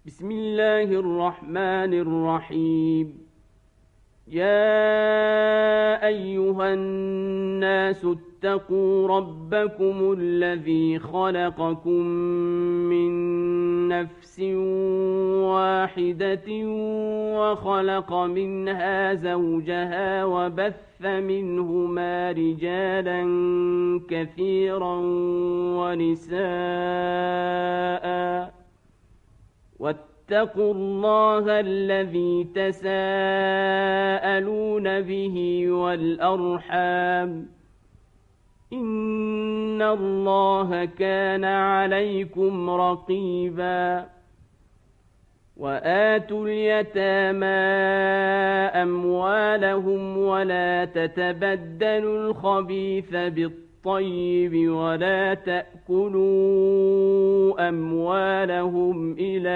بسم الله الرحمن الرحيم. يا أيها الناس اتقوا ربكم الذي خلقكم من نفس واحدة وخلق منها زوجها وبث منهما رجالا كثيرا ونساء واتقوا الله الذي تساءلون به والأرحام إن الله كان عليكم رقيبا. وآتوا اليتامى أموالهم ولا تتبدلوا الخبيث بالطيب ولا تأكلوا أموالهم إلى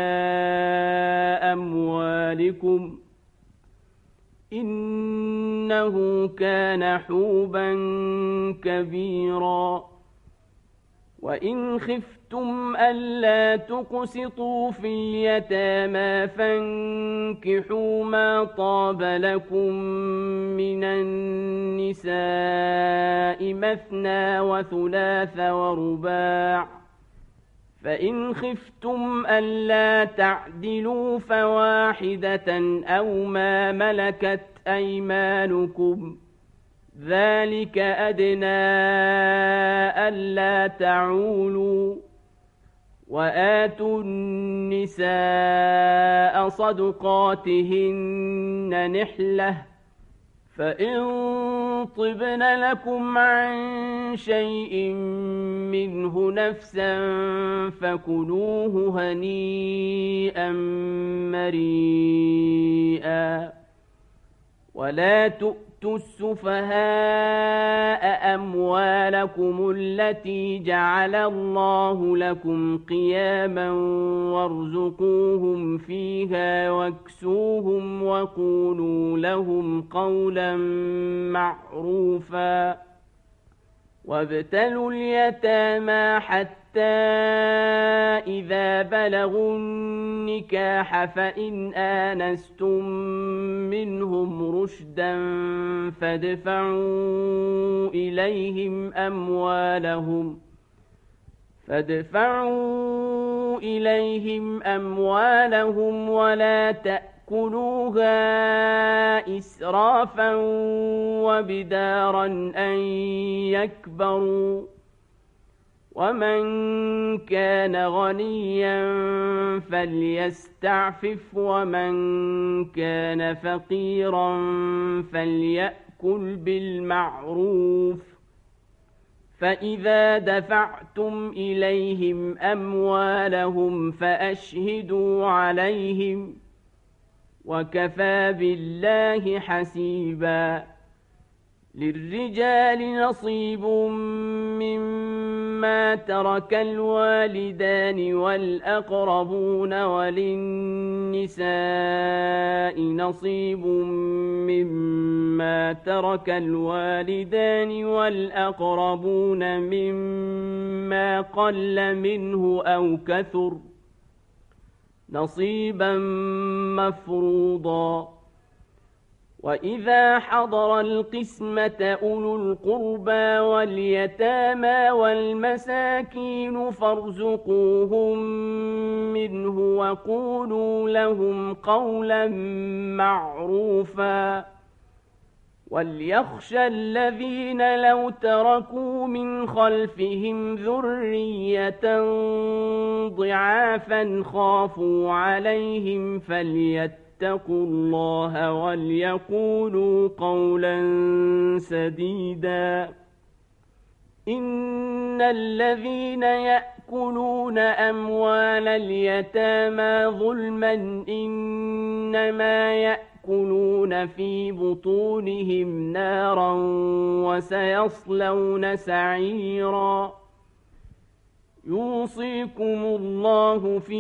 أموالكم إنه كان حوبا كبيرا. وإن خفتم ألا تقسطوا في اليتامى فانكحوا ما طاب لكم من النساء مثنى وثلاث ورباع، فإن خفتم ألا تعدلوا فواحدة أو ما ملكت أيمانكم ذلك أدنى ألا تعولوا. وآتوا النساء صدقاتهن نحلة، فإن طبن لكم عن شيء منه نفسا فكلوه هنيئا مريئا. ولا تؤتوا السفهاء أموالكم التي جعل الله لكم قياما وارزقوهم فيها واكسوهم وقولوا لهم قولا معروفا. وابتلوا اليتامى حتى إذا بلغوا النكاح فإن آنستم منهم رشدا فادفعوا إليهم أموالهم ولا تأكلوها إسرافا وبدارا أن يكبروا. ومن كان غنيا فليستعفف ومن كان فقيرا فليأكل بالمعروف. فإذا دفعتم إليهم أموالهم فأشهدوا عليهم وكفى بالله حسيبا. للرجال نصيب مما ترك الوالدان والأقربون وللنساء نصيب مما ترك الوالدان والأقربون مما قل منه أو كثر نصيبا مفروضا. وإذا حضر القسمة أولو القربى واليتامى والمساكين فارزقوهم منه وقولوا لهم قولا معروفا. وليخشى الذين لو تركوا من خلفهم ذرية ضعافا خافوا عليهم فليتقوا الله وليقولوا قولا سديدا. إن الذين يأكلون أموال اليتامى ظلما إنما يأكلون في بطونهم نارا وسيصلون سعيرا. يوصيكم الله في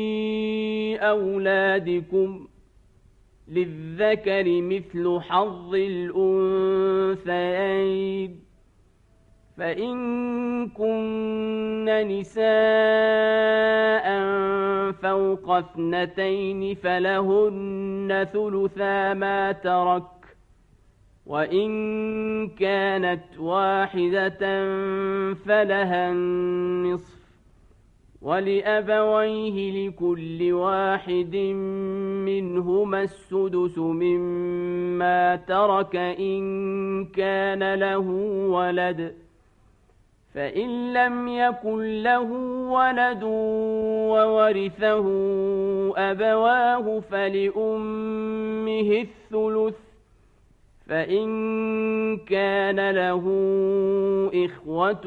أولادكم للذكر مثل حظ الأنثيين، فإن كن نساء فوق اثنتين فلهن ثلثا ما ترك، وإن كانت واحدة فلها النصف، ولأبويه لكل واحد منهما السدس مما ترك إن كان له ولد، فإن لم يكن له ولد وورثه أبواه فلأمه الثلث، فإن كان له إخوة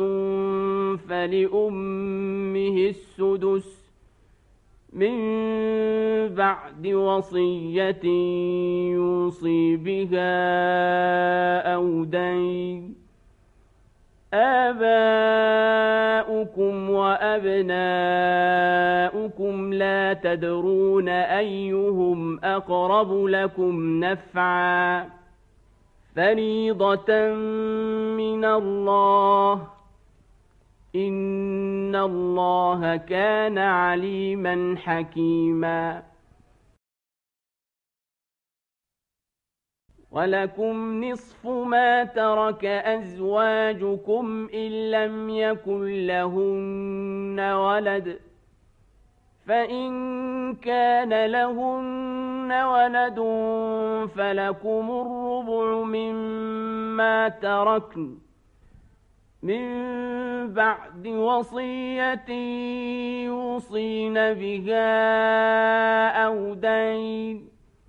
فلأمه السدس من بعد وصية يوصي بها أو دين. آباؤكم وأبناؤكم لا تدرون أيهم أقرب لكم نفعا، فريضة من الله، إن الله كان عليما حكيما. ولكم نصف ما ترك أزواجكم إن لم يكن لهن ولد، فإن كان لهن ولد فلكم الربع مما تركن من بعد وصية يوصين بها أو دين،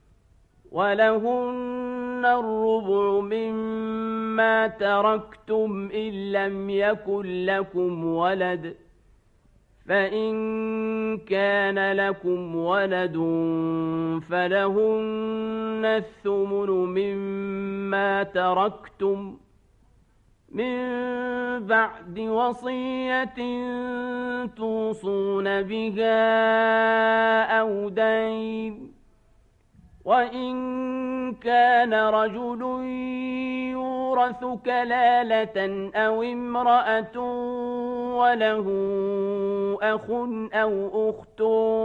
ولهن الربع مما تركتم إن لم يكن لكم ولد، فإن كان لكم ولد فلهن الثمن مما تركتم من بعد وصية توصون بها أو دين، وإن كان رجل يورث كلالة أو امرأة وله أخ أو أخت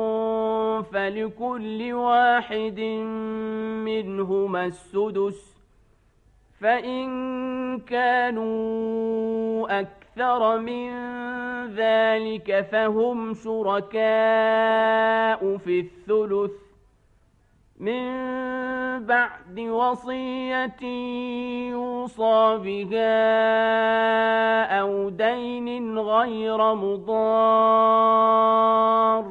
فلكل واحد منهما السدس، فإن كانوا أكثر من ذلك فهم شركاء في الثلث من بعد وصية يوصى بها أو دين غير مضار،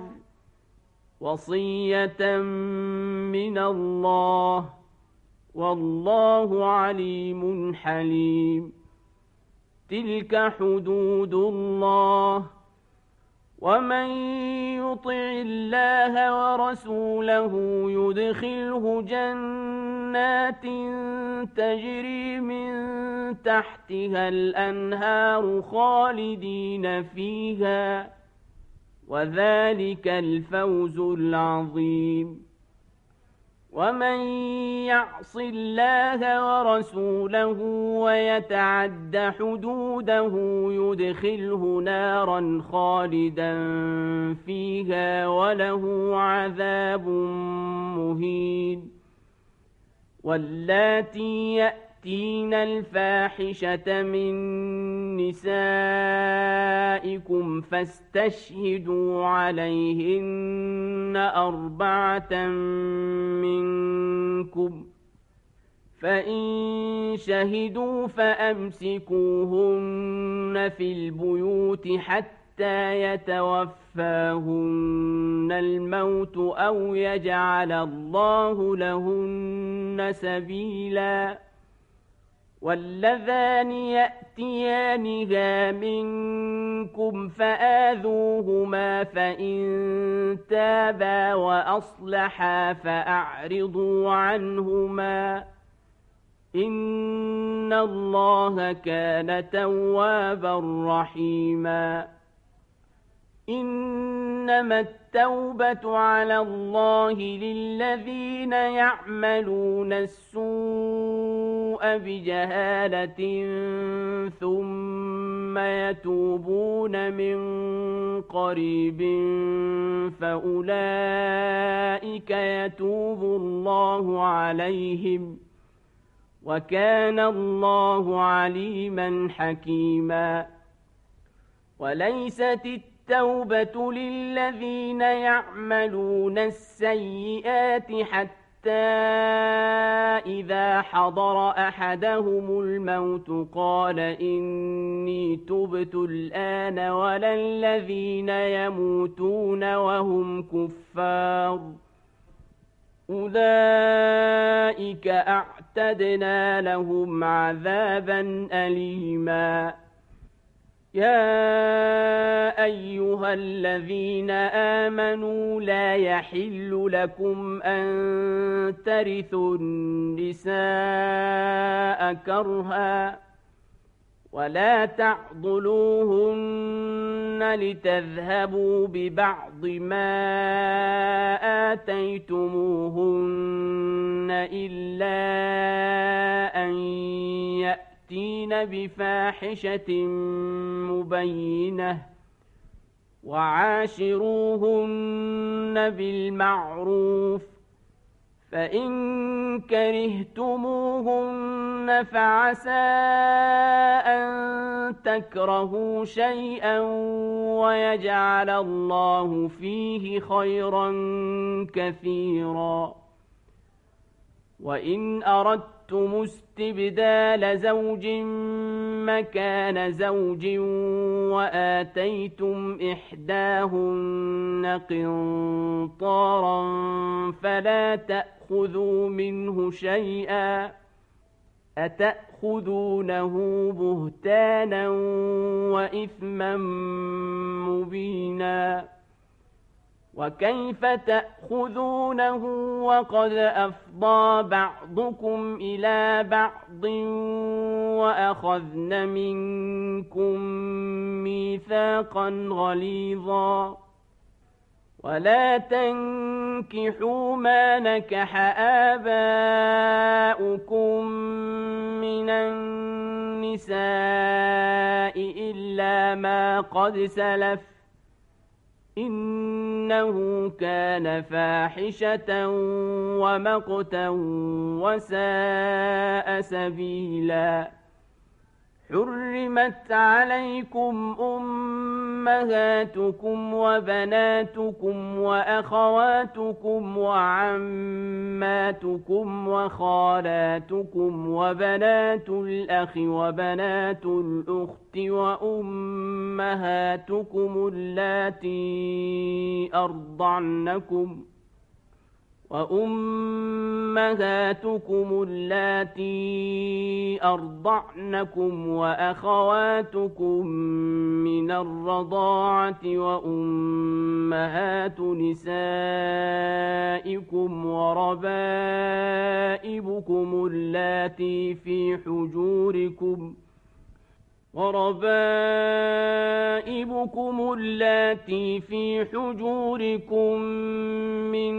وصية من الله، والله عليم حليم. تلك حدود الله، ومن يطع الله ورسوله يدخله جنات تجري من تحتها الأنهار خالدين فيها، وذلك الفوز العظيم. ومن يعص الله ورسوله ويتعد حدوده يدخله نارا خالدا فيها وله عذاب مهين. واللاتي يأتين الفاحشة من نسائكم فاستشهدوا عليهن 4 منكم، فإن شهدوا فأمسكوهن في البيوت حتى يتوفاهن الموت أو يجعل الله لهن سبيلا. واللذان يأتيانها منكم فآذوهما، فإن تابا وأصلحا فأعرضوا عنهما، إن الله كان توابا رحيما. إنما التوبة على الله للذين يعملون السوء بجهالة ثم ثم يتوبون من قريب فأولئك يتوب الله عليهم وكان الله عليما حكيما. وليست التوبة للذين يعملون السيئات حتى إذا حضر أحدهم الموت قال إني تبت الآن ولا الذين يموتون وهم كفار أولئك أعتدنا لهم عذابا أليما. يا أيها الذين آمنوا لا يحل لكم أن ترثوا النساء كرها ولا تعضلوهن لتذهبوا ببعض ما آتيتموهن إلا أن يأتين بفاحشة مبينة وعاشروهن بالمعروف فإن كرهتموهن فعسى أن تكرهوا شيئا ويجعل الله فيه خيرا كثيرا. وإن أردتم استبدال زوج مكان زوج وآتيتم إحداهن قنطارا فلا تأخذوا منه شيئا أتأخذونه بهتانا وإثما مبينا. وكيف تأخذونه وقد أفضى بعضكم إلى بعض وأخذن منكم ميثاقا غليظا. ولا تنكحوا ما نكح آباؤكم من النساء إلا ما قد سلف إنه كان فاحشة ومقتا وساء سبيلا. حرمت عليكم أمهاتكم وبناتكم وأخواتكم وعماتكم وخالاتكم وبنات الأخ وبنات الأخت وأمهاتكم اللاتي أرضعنكم وأخواتكم من الرضاعة وأمهات نسائكم وربائبكم اللاتي في حجوركم من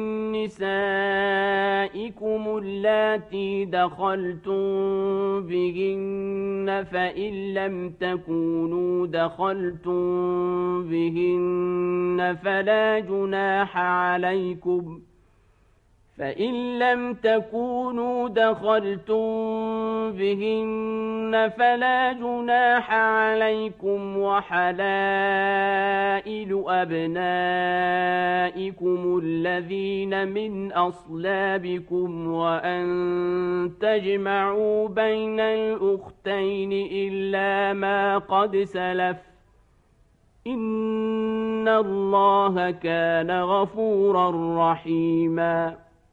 نسائكم اللاتي دخلتم بهن فإن لم تكونوا دخلتم بهن فلا جناح عليكم وحلائل أبنائكم الذين من أصلابكم وأن تجمعوا بين الأختين إلا ما قد سلف إن الله كان غفورا رحيما.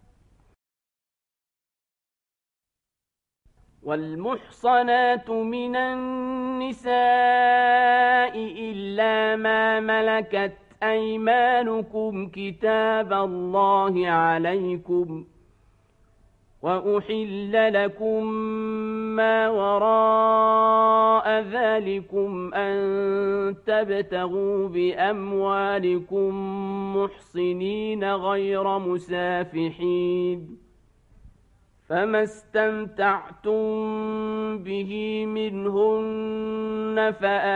والمحصنات من النساء إلا ما ملكت أيمانكم كتاب الله عليكم وأحل لكم ما وراء ذلكم أن تبتغوا بأموالكم محصنين غير مسافحين فما استمتعتم به منهن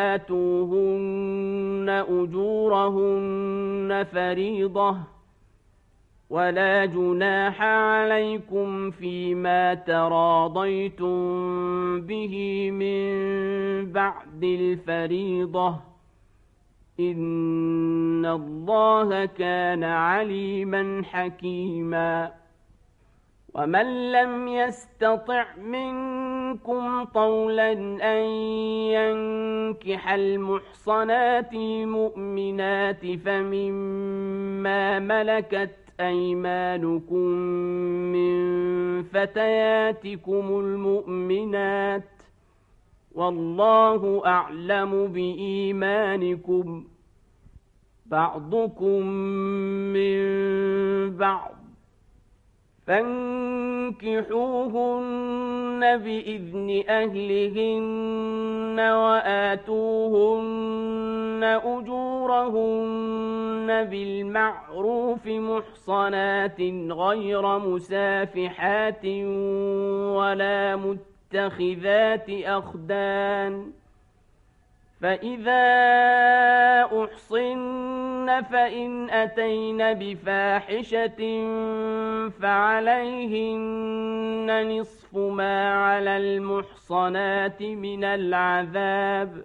فآتوهن أجورهن فريضة ولا جناح عليكم فيما تراضيتم به من بعد الفريضة إن الله كان عليما حكيما ومن لم يستطع منكم طولا أن ينكح المحصنات المؤمنات فمما ملكت أيمانكم من فتياتكم المؤمنات والله أعلم بإيمانكم بعضكم من بعض فانكحوهن بإذن أهلهن وآتوهن أجورهن بالمعروف محصنات غير مسافحات ولا متخذات أخدان فإذا أحصن فإن أتين بفاحشة فعليهن نصف ما على المحصنات من العذاب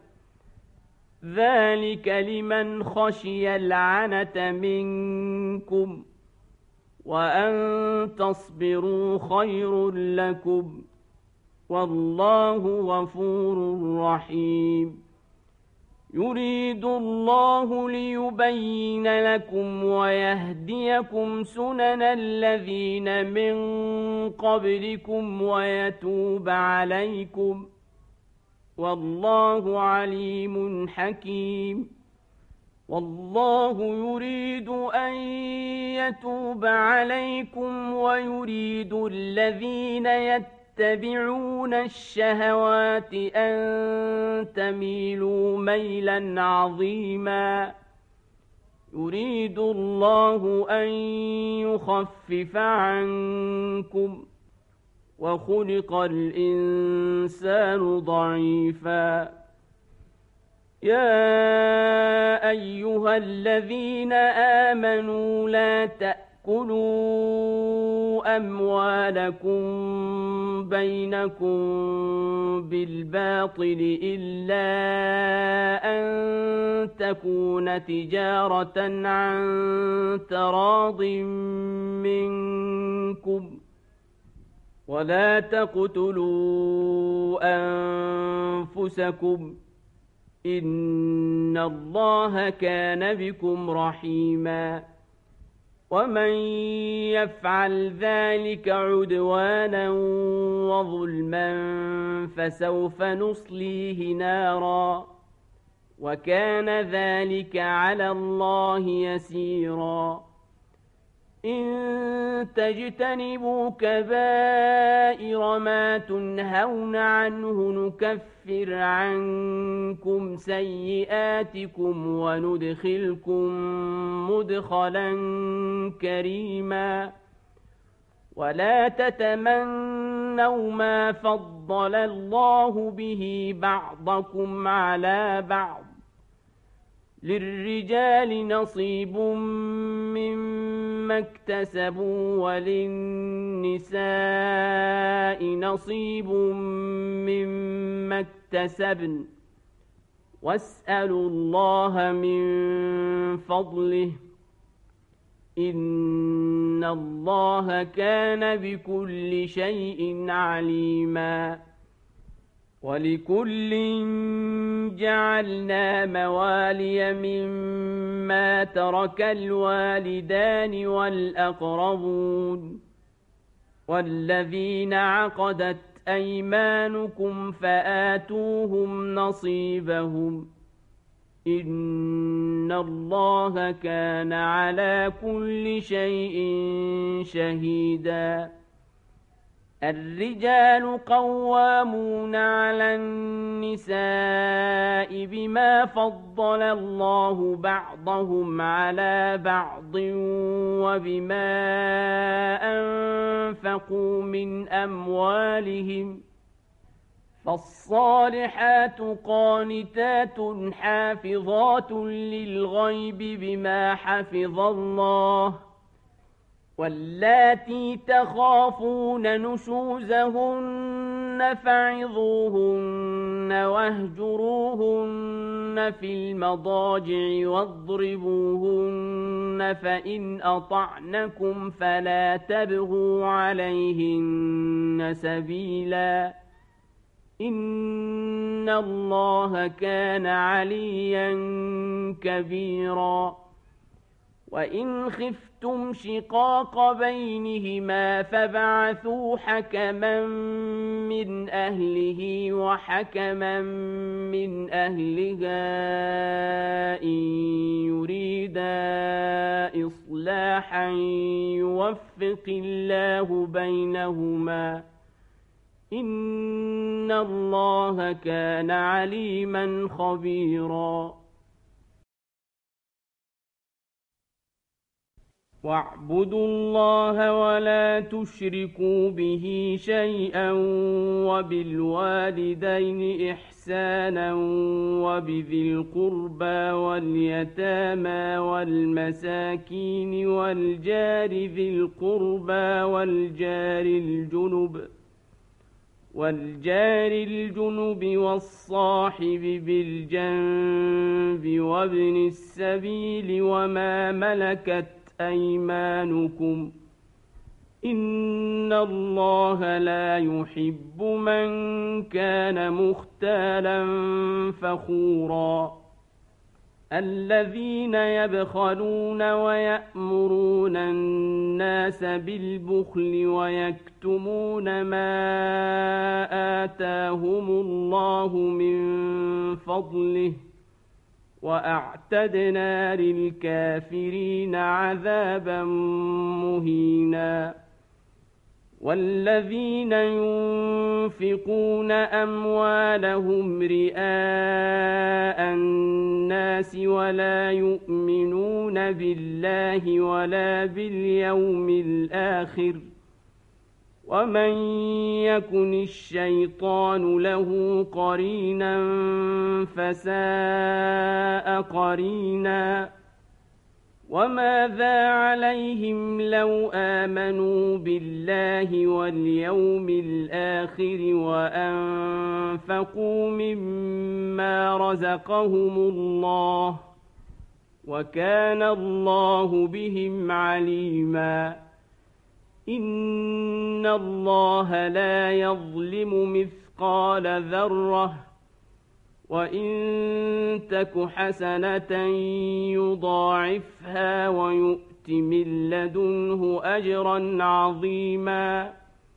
ذلك لمن خشي العنة منكم وأن تصبروا خير لكم والله غفور رحيم يريد الله ليبين لكم ويهديكم سنن الذين من قبلكم ويتوب عليكم والله عليم حكيم والله يريد أن يتوب عليكم ويريد الذين يتبعون الشهوات أن تميلوا ميلا عظيما يريد الله أن يخفف عنكم وخلق الإنسان ضعيفا يا أيها الذين آمنوا لا تأكلوا أموالكم بينكم بالباطل إلا أن تكون تجارة عن تراض منكم ولا تقتلوا أنفسكم إن الله كان بكم رحيما ومن يفعل ذلك عدوانا وظلما فسوف نصليه نارا وكان ذلك على الله يسيرا إن تجتنبوا كبائر ما تنهون عنه نكفر عنكم سيئاتكم وندخلكم مدخلا كريما ولا تتمنوا ما فضل الله به بعضكم على بعض للرجال نصيب مما اكتسبوا وللنساء نصيب مما اكتسبن واسألوا الله من فضله إن الله كان بكل شيء عليما ولكل جعلنا موالي مما ترك الوالدان والأقربون والذين عقدت أيمانكم فآتوهم نصيبهم إن الله كان على كل شيء شهيدا الرجال قوامون على النساء بما فضل الله بعضهم على بعض وبما أنفقوا من أموالهم فالصالحات قانتات حافظات للغيب بما حفظ الله واللاتي تخافون نشوزهن فعظوهن واهجروهن في المضاجع واضربوهن فإن أطعنكم فلا تبغوا عليهن سبيلا إن الله كان عليا كبيرا وإن خفتم شقاق بينهما فبعثوا حكما من أهله وحكما من أهلها إن يريدا إصلاحا يوفق الله بينهما إن الله كان عليما خبيرا واعبدوا الله ولا تشركوا به شيئا وبالوالدين إحسانا وبذي القربى واليتامى والمساكين والجار ذي القربى والجار الجنب والصاحب بالجنب وابن السبيل وما ملكت أيمانكم إن الله لا يحب من كان مختالا فخورا الذين يبخلون ويأمرون الناس بالبخل ويكتمون ما آتاهم الله من فضله وأعتدنا للكافرين عذابا مهينا والذين ينفقون أموالهم رئاء الناس ولا يؤمنون بالله ولا باليوم الآخر ومن يكن الشيطان له قرينا فساء قرينا وماذا عليهم لو آمنوا بالله واليوم الآخر وأنفقوا مما رزقهم الله وكان الله بهم عليما إن الله لا يظلم مثقال ذرة وإن تك حسنة يضاعفها ويؤت من لدنه أجرا عظيما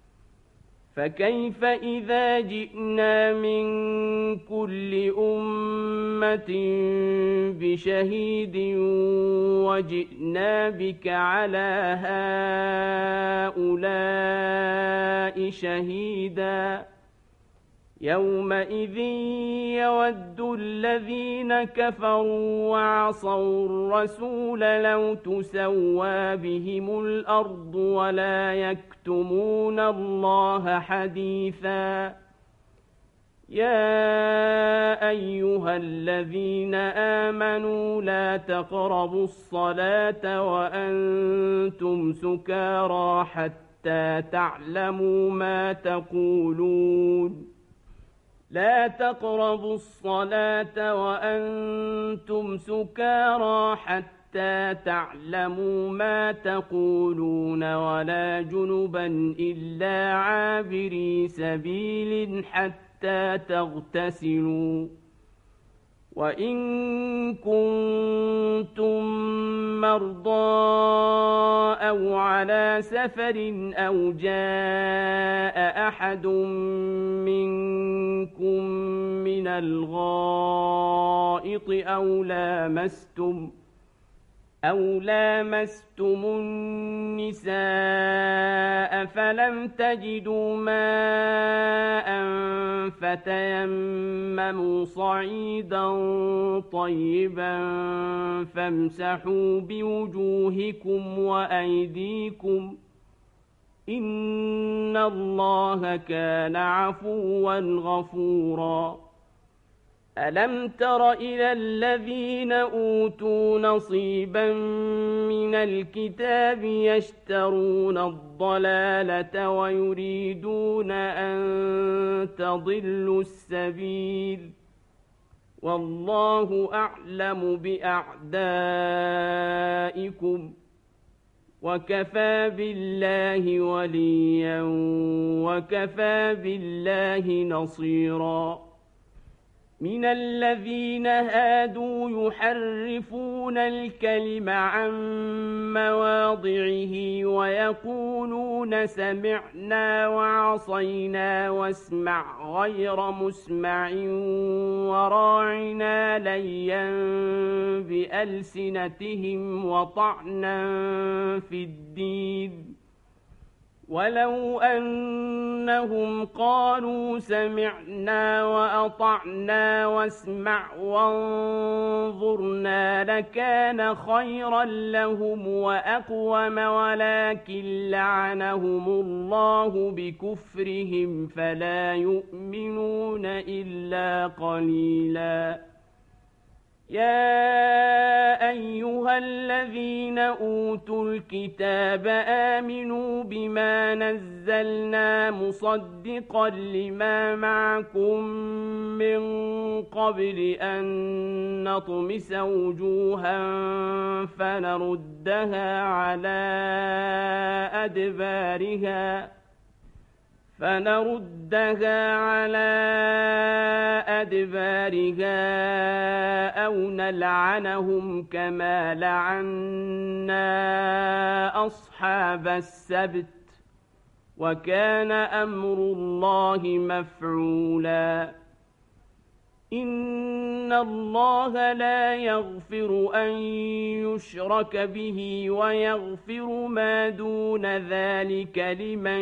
فكيف إذا جئنا من كل أمة بشهيد وجئنا بك على هؤلاء شهيدا يومئذ يود الذين كفروا وعصوا الرسول لو تسوى بهم الأرض ولا يكتمون الله حديثا يا أيها الذين آمنوا لا تقربوا الصلاة وأنتم سكارى حتى تعلموا ما تقولون لا تقربوا الصلاة وأنتم سكارى حتى تعلموا ما تقولون ولا جنبا إلا عابري سبيل حتى تغتسلوا وإن كنتم مرضى أو على سفر أو جاء أحد منكم من الغائط أو لامستم النساء فلم تجدوا ماء فتيمموا صعيدا طيبا فامسحوا بوجوهكم وأيديكم إن الله كان عفوا غفورا ألم تر إلى الذين أوتوا نصيبا من الكتاب يشترون الضلالة ويريدون أن تضلوا السبيل والله أعلم بأعدائكم وكفى بالله وليا وكفى بالله نصيرا من الذين هادوا يحرفون الكلم عن مواضعه ويقولون سمعنا وعصينا واسمع غير مسمع وراعنا ليا بألسنتهم وطعنا في الدين ولو أنهم قالوا سمعنا وأطعنا واسمع وانظرنا لكان خيرا لهم وأقوم ولكن لعنهم الله بكفرهم فلا يؤمنون إلا قليلا يا أيها الذين أوتوا الكتاب آمنوا بما نزلنا مصدقا لما معكم من قبل أن نطمس وجوها فنردها على أدبارها أو نلعنهم كما لعنا أصحاب السبت وكان أمر الله مفعولا إن الله لا يغفر أن يشرك به ويغفر ما دون ذلك لمن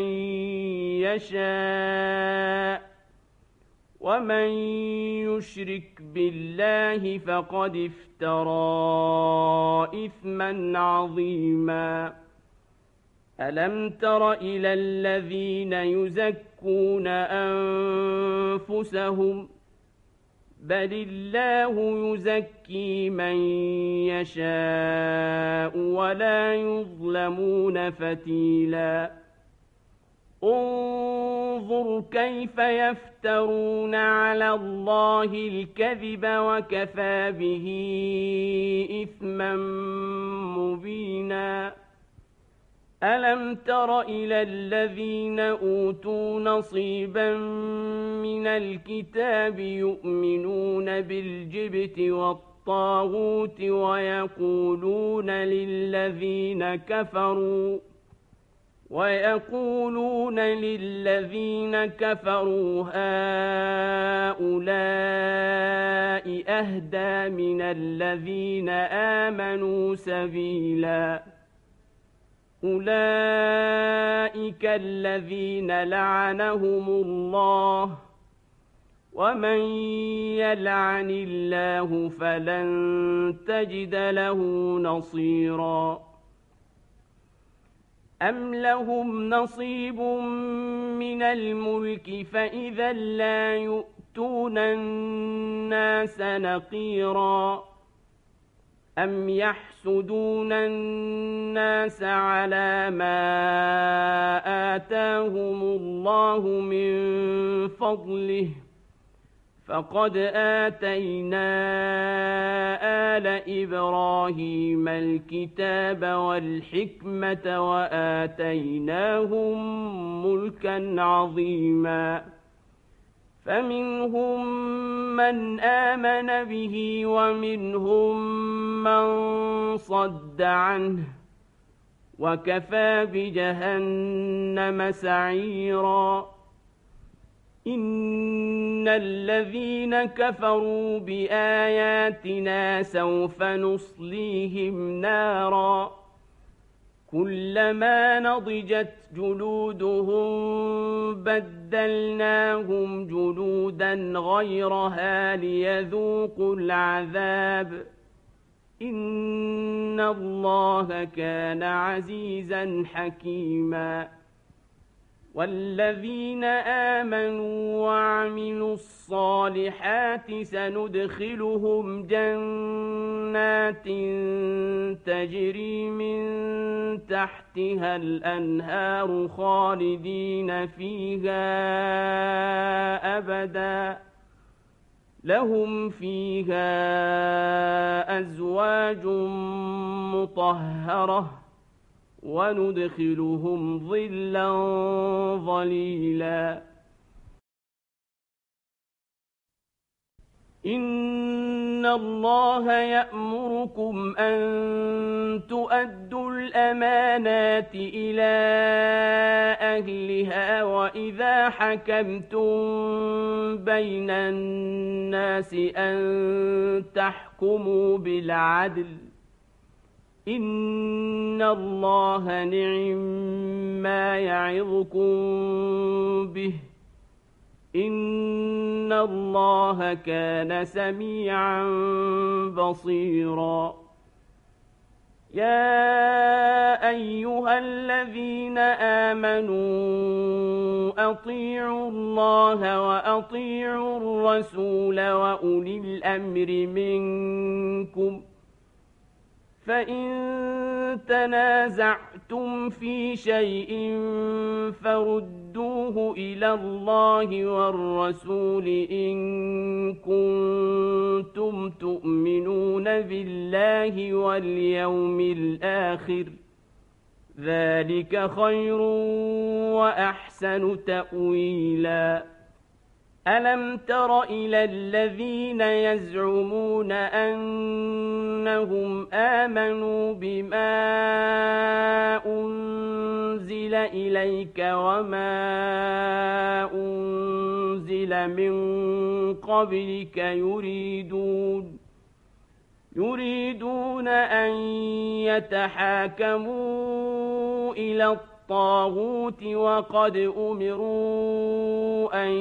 يشاء ومن يشرك بالله فقد افترى إثما عظيما ألم تر إلى الذين يزكون أنفسهم بل الله يزكي من يشاء ولا يظلمون فتيلا انظر كيف يفترون على الله الكذب وكفى به إثما مبينا ألم تر إلى الذين أوتوا نصيبا من الكتاب يؤمنون بالجبت والطاغوت ويقولون للذين كفروا هؤلاء أهدى من الذين آمنوا سبيلا أولئك الذين لعنهم الله ومن يلعن الله فلن تجد له نصيرا أم لهم نصيب من الملك فإذا لا يؤتون الناس نقيرا أم يحسدون الناس على ما آتاهم الله من فضله فقد آتينا آل إبراهيم الكتاب والحكمة وآتيناهم ملكا عظيما فمنهم من آمن به ومنهم من صد عنه وكفى بجهنم سعيرا إن الذين كفروا بآياتنا سوف نصليهم نارا كلما نضجت جلودهم بدلناهم جلودا غيرها ليذوقوا العذاب إن الله كان عزيزا حكيما والذين آمنوا وعملوا الصالحات سندخلهم جنات تجري من تحتها الأنهار خالدين فيها أبدا لهم فيها أزواج مطهرة وندخلهم ظلا ظليلا إن الله يأمركم أن تؤدوا الأمانات إلى أهلها وإذا حكمتم بين الناس أن تحكموا بالعدل إن الله نعم ما يعظكم به إن الله كان سميعا بصيرا يا أيها الذين آمنوا أطيعوا الله وأطيعوا الرسول وأولي الأمر منكم فإن تنازعتم في شيء فردوه إلى الله والرسول إن كنتم تؤمنون بالله واليوم الآخر ذلك خير وأحسن تأويلا ألم تر إلى الذين يزعمون أنهم آمنوا بما أنزل إليك وما أنزل من قبلك يريدون أن يتحاكموا إلى الطاغوت وقد أمروا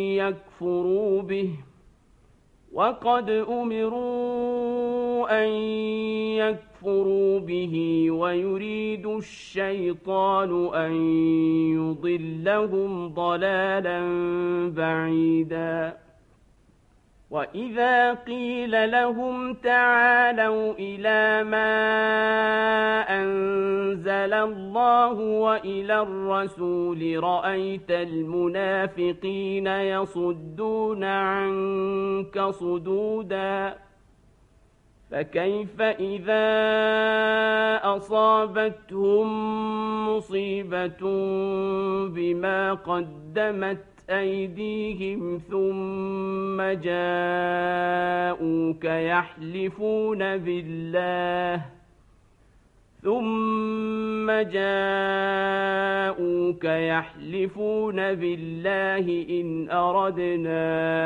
أن يكفروا به ويريد الشيطان أن يضلهم ضلالا بعيدا وإذا قيل لهم تعالوا إلى ما أنزل الله وإلى الرسول رأيت المنافقين يصدون عنك صدودا فكيف إذا أصابتهم مصيبة بما قدمت أيديهم ثم جاءوك يحلفون بالله إن أردنا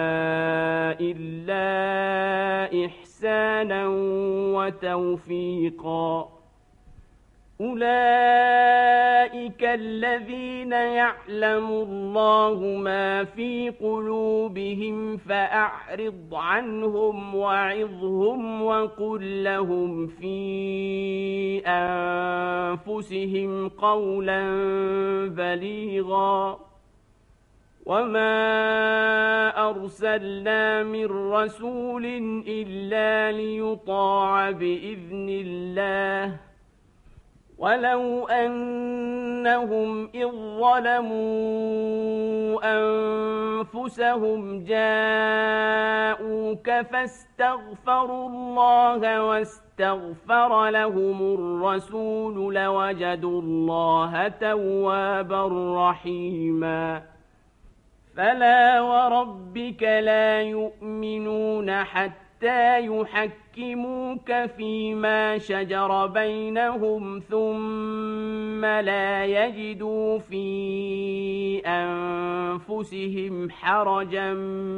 إلا إحسانا وتوفيقا أولئك الذين يعلم الله ما في قلوبهم فأعرض عنهم وعظهم وقل لهم في أنفسهم قولا بليغا وما أرسلنا من رسول إلا ليطاع بإذن الله ولو أنهم إذ ظلموا أنفسهم جاءوك فاستغفروا الله واستغفر لهم الرسول لوجدوا الله توابا رحيما فلا وربك لا يؤمنون حتى حتى يحكموك فيما شجر بينهم ثم لا يجدوا في أنفسهم حرجا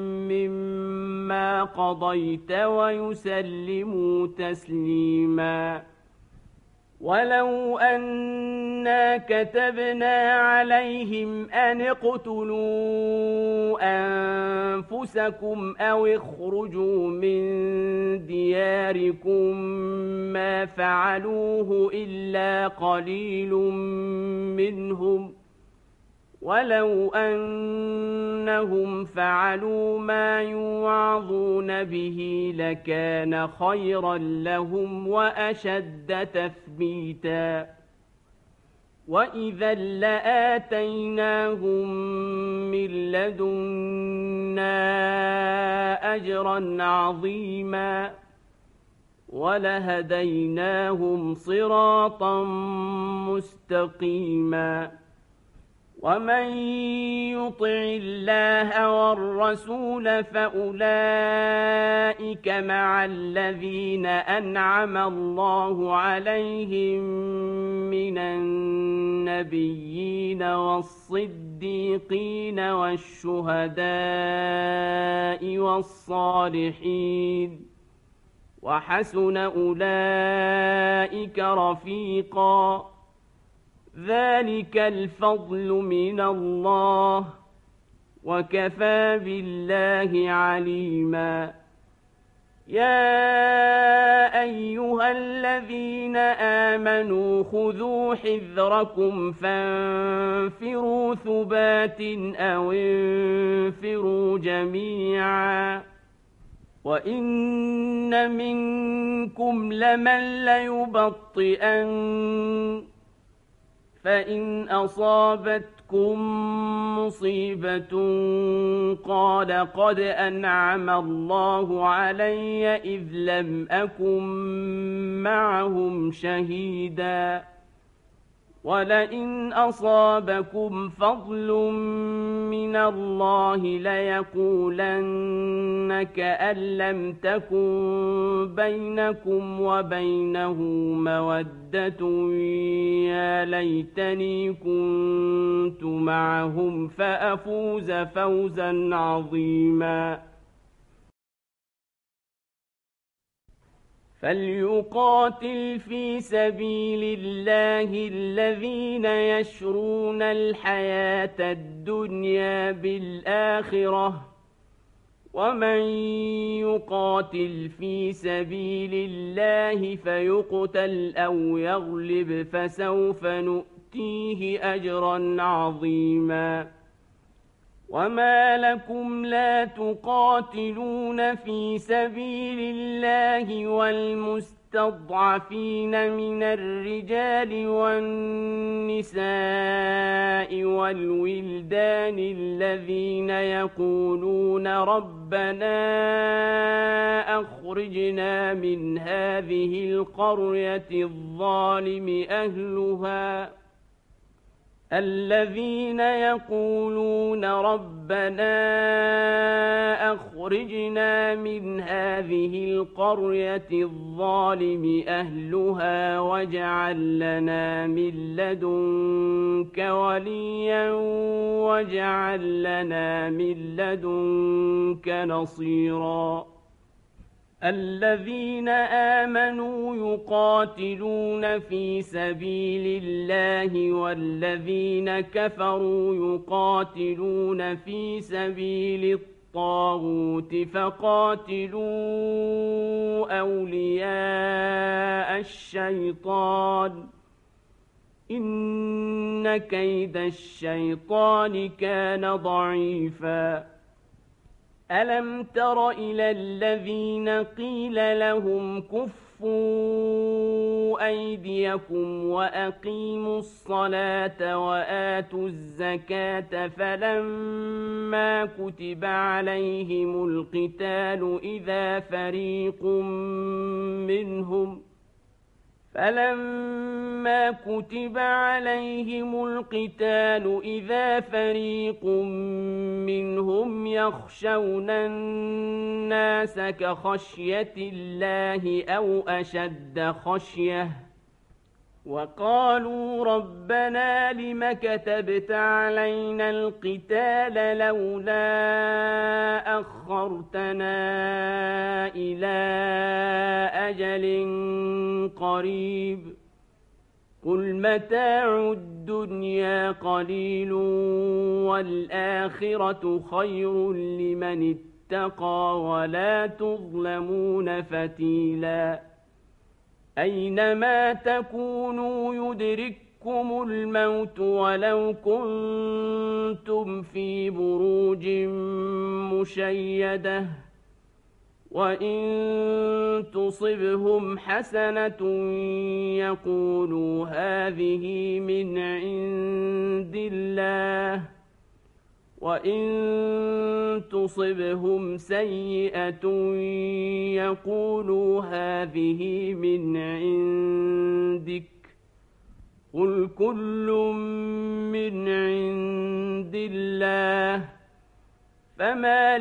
مما قضيت ويسلموا تسليما. ولو أنا كتبنا عليهم أن اقتلوا أنفسكم أو اخرجوا من دياركم ما فعلوه إلا قليل منهم، ولو أنهم فعلوا ما يوعظون به لكان خيرا لهم وأشد تثبيتا. وإذا لآتيناهم من لدنا أجرا عظيما ولهديناهم صراطا مستقيما. ومن يطع الله والرسول فأولئك مع الذين أنعم الله عليهم من النبيين والصديقين والشهداء والصالحين وحسن أولئك رفيقا. ذلك الفضل من الله وكفى بالله عليما. يا أيها الذين آمنوا خذوا حذركم فانفروا ثبات أو انفروا جميعا وإن منكم لمن ليبطئن فإن أصابتكم مصيبة قال قد أنعم الله علي إذ لم أكن معهم شهيدا ولئن أصابكم فضل من الله ليقولن كأن لم تكن بينكم وبينه مودة يا ليتني كنت معهم فأفوز فوزا عظيما. فليقاتل في سبيل الله الذين يشرون الحياة الدنيا بالآخرة ومن يقاتل في سبيل الله فيقتل أو يغلب فسوف نؤتيه أجرا عظيما. وما لكم لا تقاتلون في سبيل الله والمستضعفين من الرجال والنساء والولدان الذين يقولون ربنا أخرجنا من هذه القرية الظالم أهلها الذين يقولون ربنا أخرجنا من هذه القرية الظالم أهلها واجعل لنا من لدنك وليا واجعل لنا من لدنك نصيرا. الذين آمنوا يقاتلون في سبيل الله والذين كفروا يقاتلون في سبيل الطاغوت فقاتلوا أولياء الشيطان إن كيد الشيطان كان ضعيفا. ألم تر إلى الذين قيل لهم كفوا أيديكم وأقيموا الصلاة وآتوا الزكاة فلما كتب عليهم القتال إذا فريق فلما كتب عليهم القتال إذا فريق منهم يخشون الناس كخشية الله أو أشد خشية وقالوا ربنا لم كتبت علينا القتال لولا أخرتنا إلى أجل قريب قل متاع الدنيا قليل والآخرة خير لمن اتقى ولا تظلمون فتيلا أينما تكونوا يدرككم الموت ولو كنتم في بروج مشيدة وإن تصبهم حسنة يقولوا هذه من عند الله وإن تصبهم سيئة يقولوا هذه من عندك قل كل من عند الله فما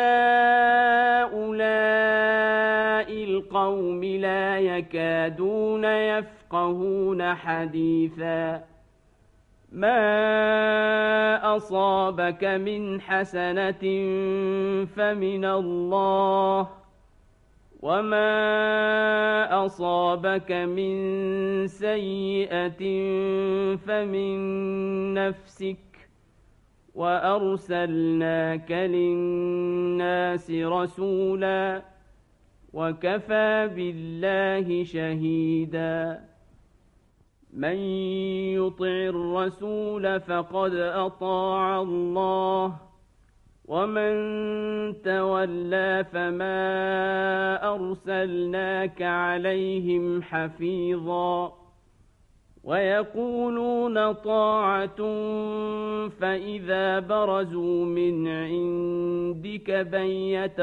لهؤلاء القوم لا يكادون يفقهون حديثا ما أصابك من حسنة فمن الله وما أصابك من سيئة فمن نفسك وأرسلناك للناس رسولا وكفى بالله شهيدا من يطع الرسول فقد أطاع الله ومن تولى فما أرسلناك عليهم حفيظا ويقولون طاعة فإذا برزوا من عندك بيت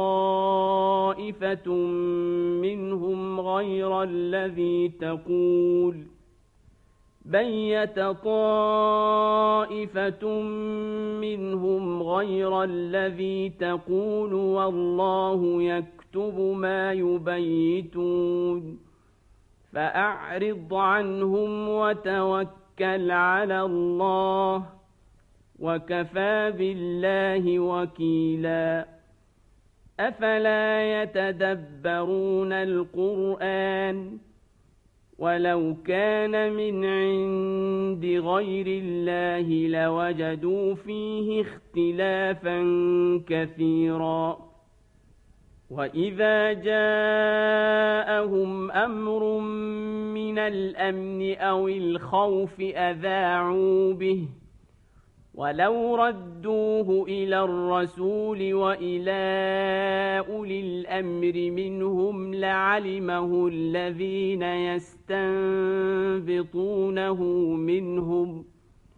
طائفة منهم غير الذي تقول والله يكتب ما يبيتون فأعرض عنهم وتوكل على الله وكفى بالله وكيلا أفلا يتدبرون القرآن ولو كان من عند غير الله لوجدوا فيه اختلافا كثيرا وإذا جاءهم أمر من الأمن أو الخوف أذاعوا به ولو ردوه إلى الرسول وإلى أولي الأمر منهم لعلمه الذين يستنبطونه منهم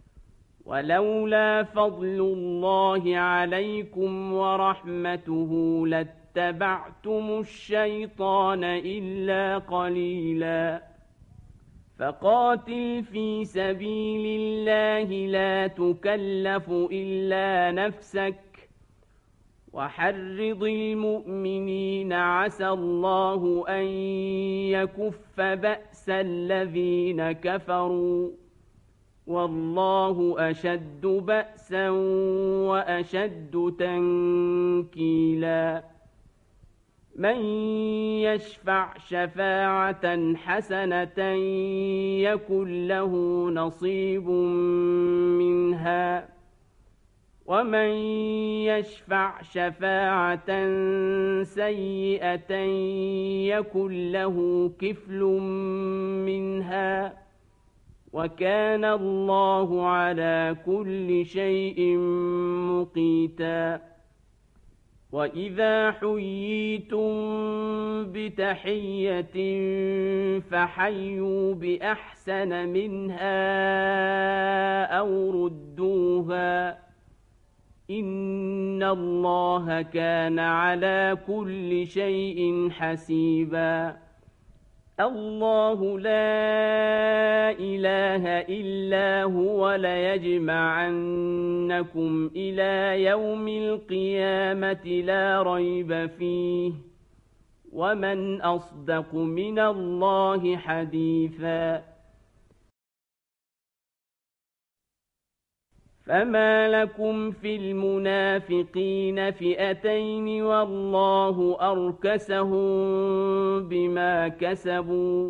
ولولا فضل الله عليكم ورحمته لاتبعتم الشيطان إلا قليلا فقاتل في سبيل الله لا تكلف إلا نفسك وحرض المؤمنين عسى الله أن يكف بأس الذين كفروا والله أشد بأسا وأشد تنكيلا من يشفع شفاعة حسنة يكن له نصيب منها ومن يشفع شفاعة سيئة يكن له كفل منها وكان الله على كل شيء مقيتا وإذا حييتم بتحية فحيوا بأحسن منها أو ردوها إن الله كان على كل شيء حسيبا الله لا إله إلا هو ليجمعنكم إلى يوم القيامة لا ريب فيه ومن أصدق من الله حديثا فما لكم في المنافقين فئتين والله أركسهم بما كسبوا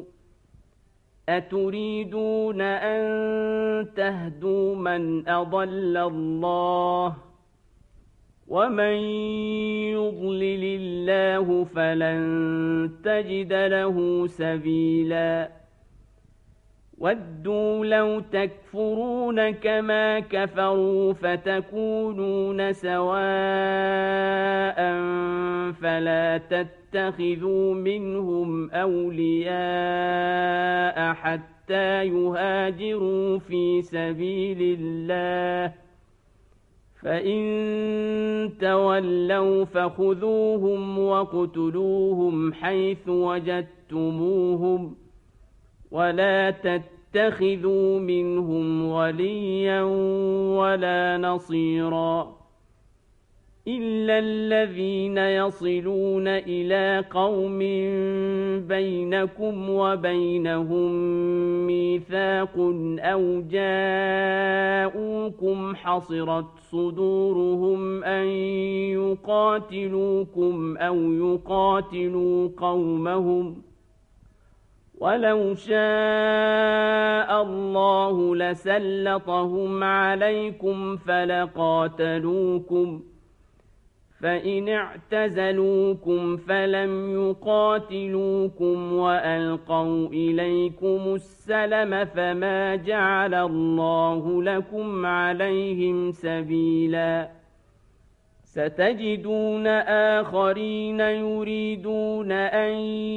أتريدون أن تهدوا من أضل الله ومن يضلل الله فلن تجد له سبيلا ودوا لو تكفرون كما كفروا فتكونون سواء فلا تتخذوا منهم أولياء حتى يهاجروا في سبيل الله فإن تولوا فخذوهم واقتلوهم حيث وجدتموهم ولا تتخذوا منهم وليا ولا نصيرا إلا الذين يصلون إلى قوم بينكم وبينهم ميثاق أو جاءوكم حصرت صدورهم أن يقاتلوكم أو يقاتلوا قومهم ولو شاء الله لسلطهم عليكم فلقاتلوكم فإن اعتزلوكم فلم يقاتلوكم وألقوا إليكم السلم فما جعل الله لكم عليهم سبيلا ستجدون آخرين يريدون أن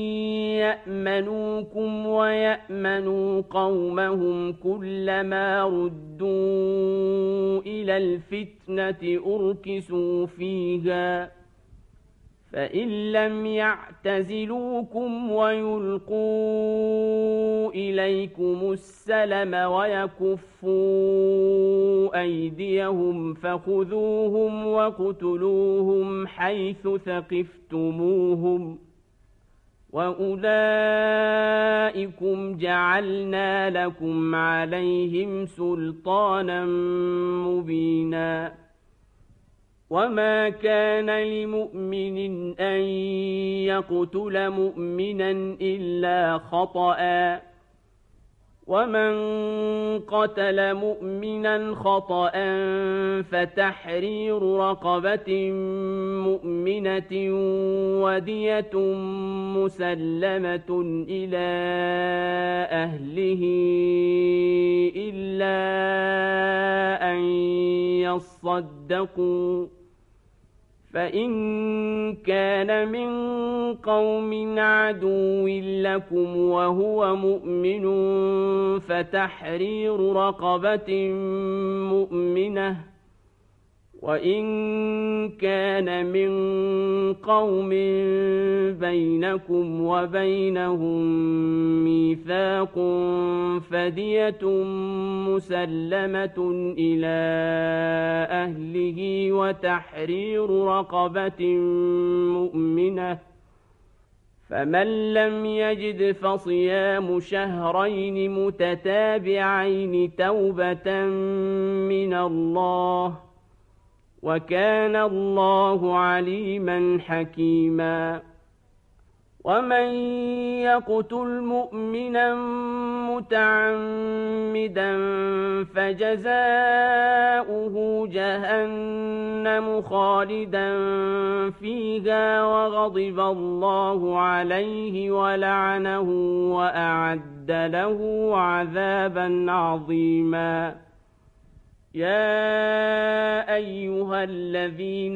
يأمنوكم ويأمنوا قومهم كلما ردوا إلى الفتنة أركسوا فيها فإن لم يعتزلوكم ويلقوا إليكم السلم ويكفوا أيديهم فخذوهم واقتلوهم حيث ثقفتموهم وأولئكم جعلنا لكم عليهم سلطانا مبينا وما كان لمؤمن أن يقتل مؤمنا إلا خطأ ومن قتل مؤمنا خطأ فتحرير رقبة مؤمنة ودية مسلمة إلى أهله إلا أن يصدقوا فإن كان من قوم عدو لكم وهو مؤمن فتحرير رقبة مؤمنة وإن كان من قوم بينكم وبينهم ميثاق فدية مسلمة إلى أهله وتحرير رقبة مؤمنة فمن لم يجد فصيام شهرين متتابعين توبة من الله وكان الله عليما حكيما ومن يقتل مؤمنا متعمدا فجزاؤه جهنم خالدا فيها وغضب الله عليه ولعنه وأعد له عذابا عظيما يا أيها الذين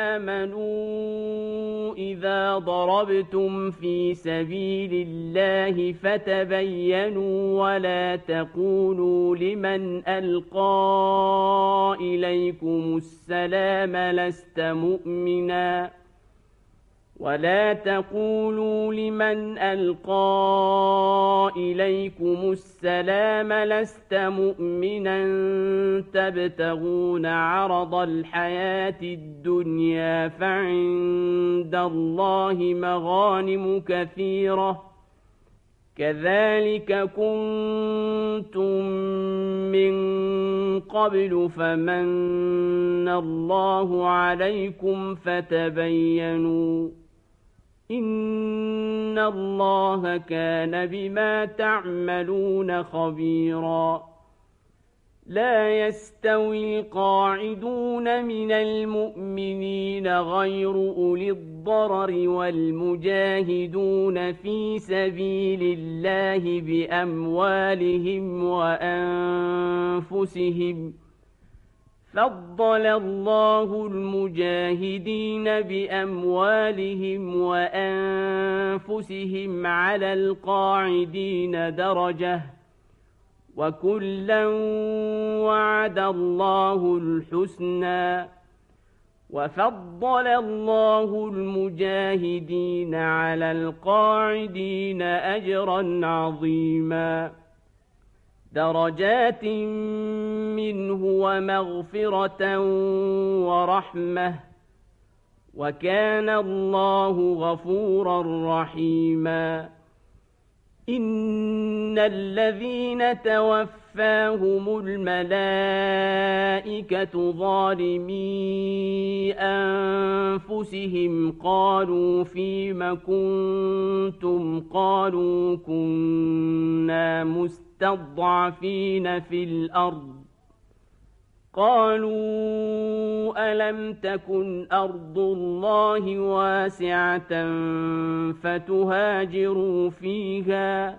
آمنوا إذا ضربتم في سبيل الله فتبينوا ولا تقولوا لمن ألقى إليكم السلام لست مؤمنا ولا تقولوا لمن ألقى إليكم السلام لست مؤمنا تبتغون عرض الحياة الدنيا فعند الله مغانم كثيرة كذلك كنتم من قبل فمن الله عليكم فتبينوا إن الله كان بما تعملون خبيرا لا يستوي القاعدون من المؤمنين غير أولي الضرر والمجاهدون في سبيل الله بأموالهم وأنفسهم فضل الله المجاهدين بأموالهم وأنفسهم على القاعدين درجة وكلا وعد الله الحسنى وفضل الله المجاهدين على القاعدين أجرا عظيما درجات منه ومغفرة ورحمة وكان الله غفورا رحيما إن الذين توفاهم الملائكة ظالمي أنفسهم قالوا فيم كنتم قالوا كنا مستضعفين في الأرض قالوا ألم تكن أرض الله واسعة فتهاجروا فيها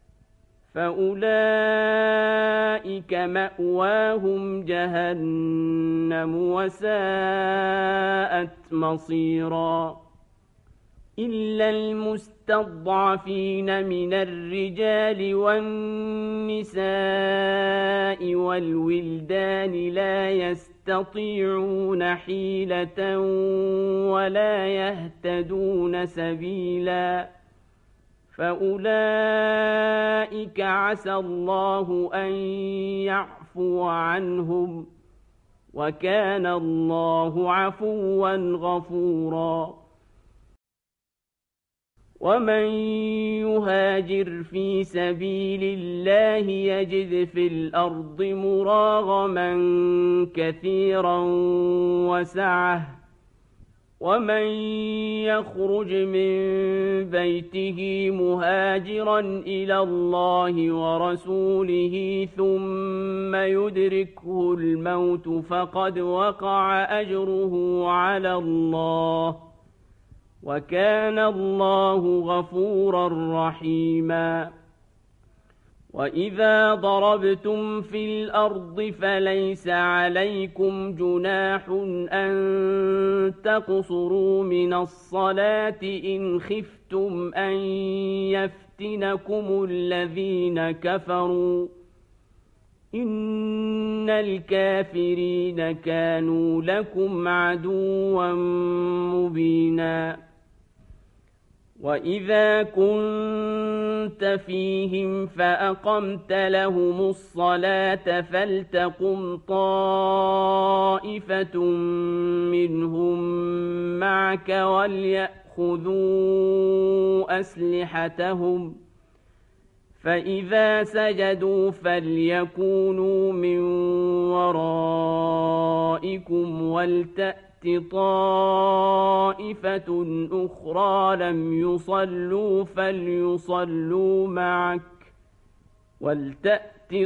فأولئك مأواهم جهنم وساءت مصيرا إلا المستضعفين من الرجال والنساء والولدان لا يستطيعون حيلة ولا يهتدون سبيلا فأولئك عسى الله أن يعفو عنهم وكان الله عفوا غفورا ومن يهاجر في سبيل الله يجد في الأرض مراغما كثيرا وسعة ومن يخرج من بيته مهاجرا إلى الله ورسوله ثم يدركه الموت فقد وقع أجره على الله وكان الله غفورا رحيما وإذا ضربتم في الأرض فليس عليكم جناح أن تقصروا من الصلاة إن خفتم أن يفتنكم الذين كفروا إن الكافرين كانوا لكم عدوا مبينا وإذا كنت فيهم فأقمت لهم الصلاة فلتقم طائفة منهم معك وليأخذوا أسلحتهم فإذا سجدوا فليكونوا من ورائكم ولتأت طائفة أخرى لم يصلوا فليصلوا معك ولتأت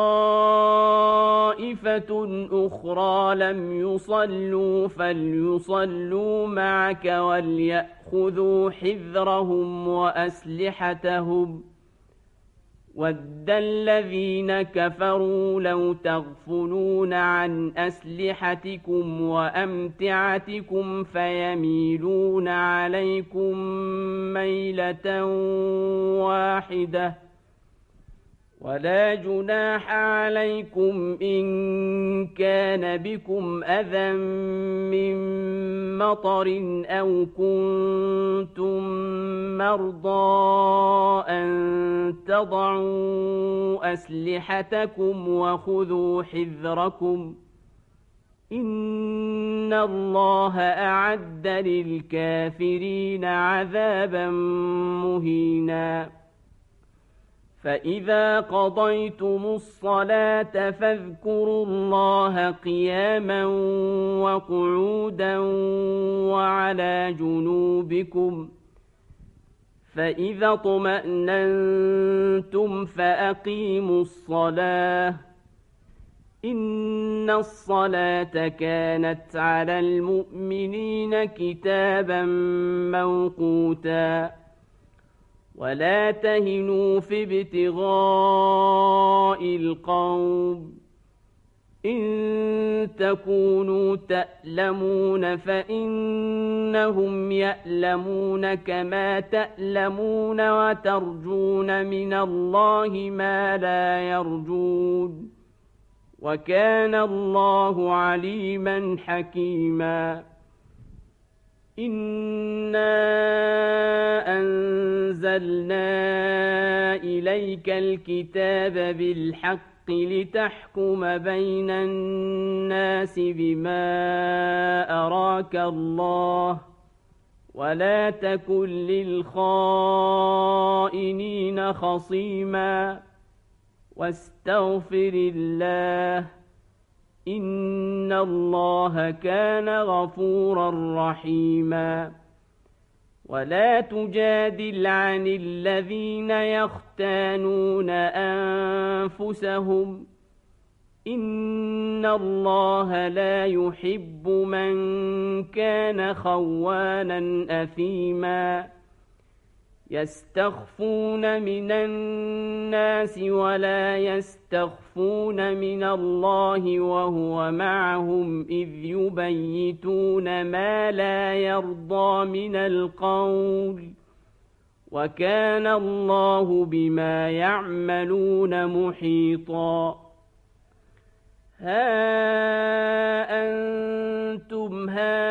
طائفة أخرى لم يصلوا فليصلوا معك وليأخذوا حذرهم وأسلحتهم ود الذين كفروا لو تغفلون عن أسلحتكم وأمتعتكم فيميلون عليكم ميلة واحدة ولا جناح عليكم إن كان بكم أذى من مطر أو كنتم مرضى أن تضعوا أسلحتكم وخذوا حذركم إن الله أعد للكافرين عذابا مهينا فإذا قضيتم الصلاة فاذكروا الله قياما وقعودا وعلى جنوبكم فإذا اطمأننتم فأقيموا الصلاة إن الصلاة كانت على المؤمنين كتابا موقوتا ولا تهنوا في ابتغاء القوم إن تكونوا تألمون فإنهم يألمون كما تألمون وترجون من الله ما لا يرجون وكان الله عليما حكيما إنا أنزلنا إليك الكتاب بالحق لتحكم بين الناس بما أراك الله ولا تكن للخائنين خصيما واستغفر الله إن الله كان غفورا رحيما ولا تجادل عن الذين يختانون أنفسهم إن الله لا يحب من كان خوانا أثيما يستخفون من الناس ولا يستخفون من الله وهو معهم إذ يبيتون ما لا يرضى من القول وكان الله بما يعملون محيطا ها أنتم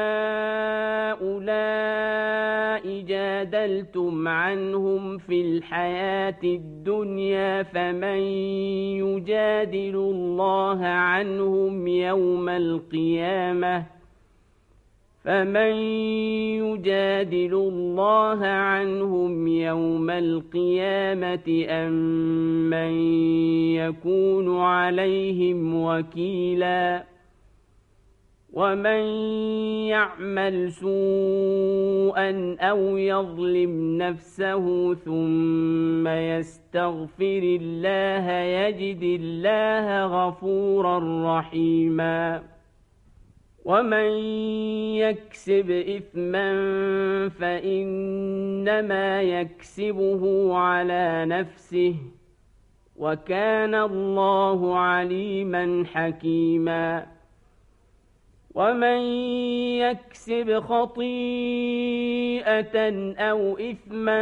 هؤلاء جادلتم عنهم في الحياة الدنيا فمن يجادل الله عنهم يوم القيامة أم من يكون عليهم وكيلا ومن يعمل سوءا أو يظلم نفسه ثم يستغفر الله يجد الله غفورا رحيما ومن يكسب إثما فإنما يكسبه على نفسه وكان الله عليما حكيما ومن يكسب خطيئة أو إثما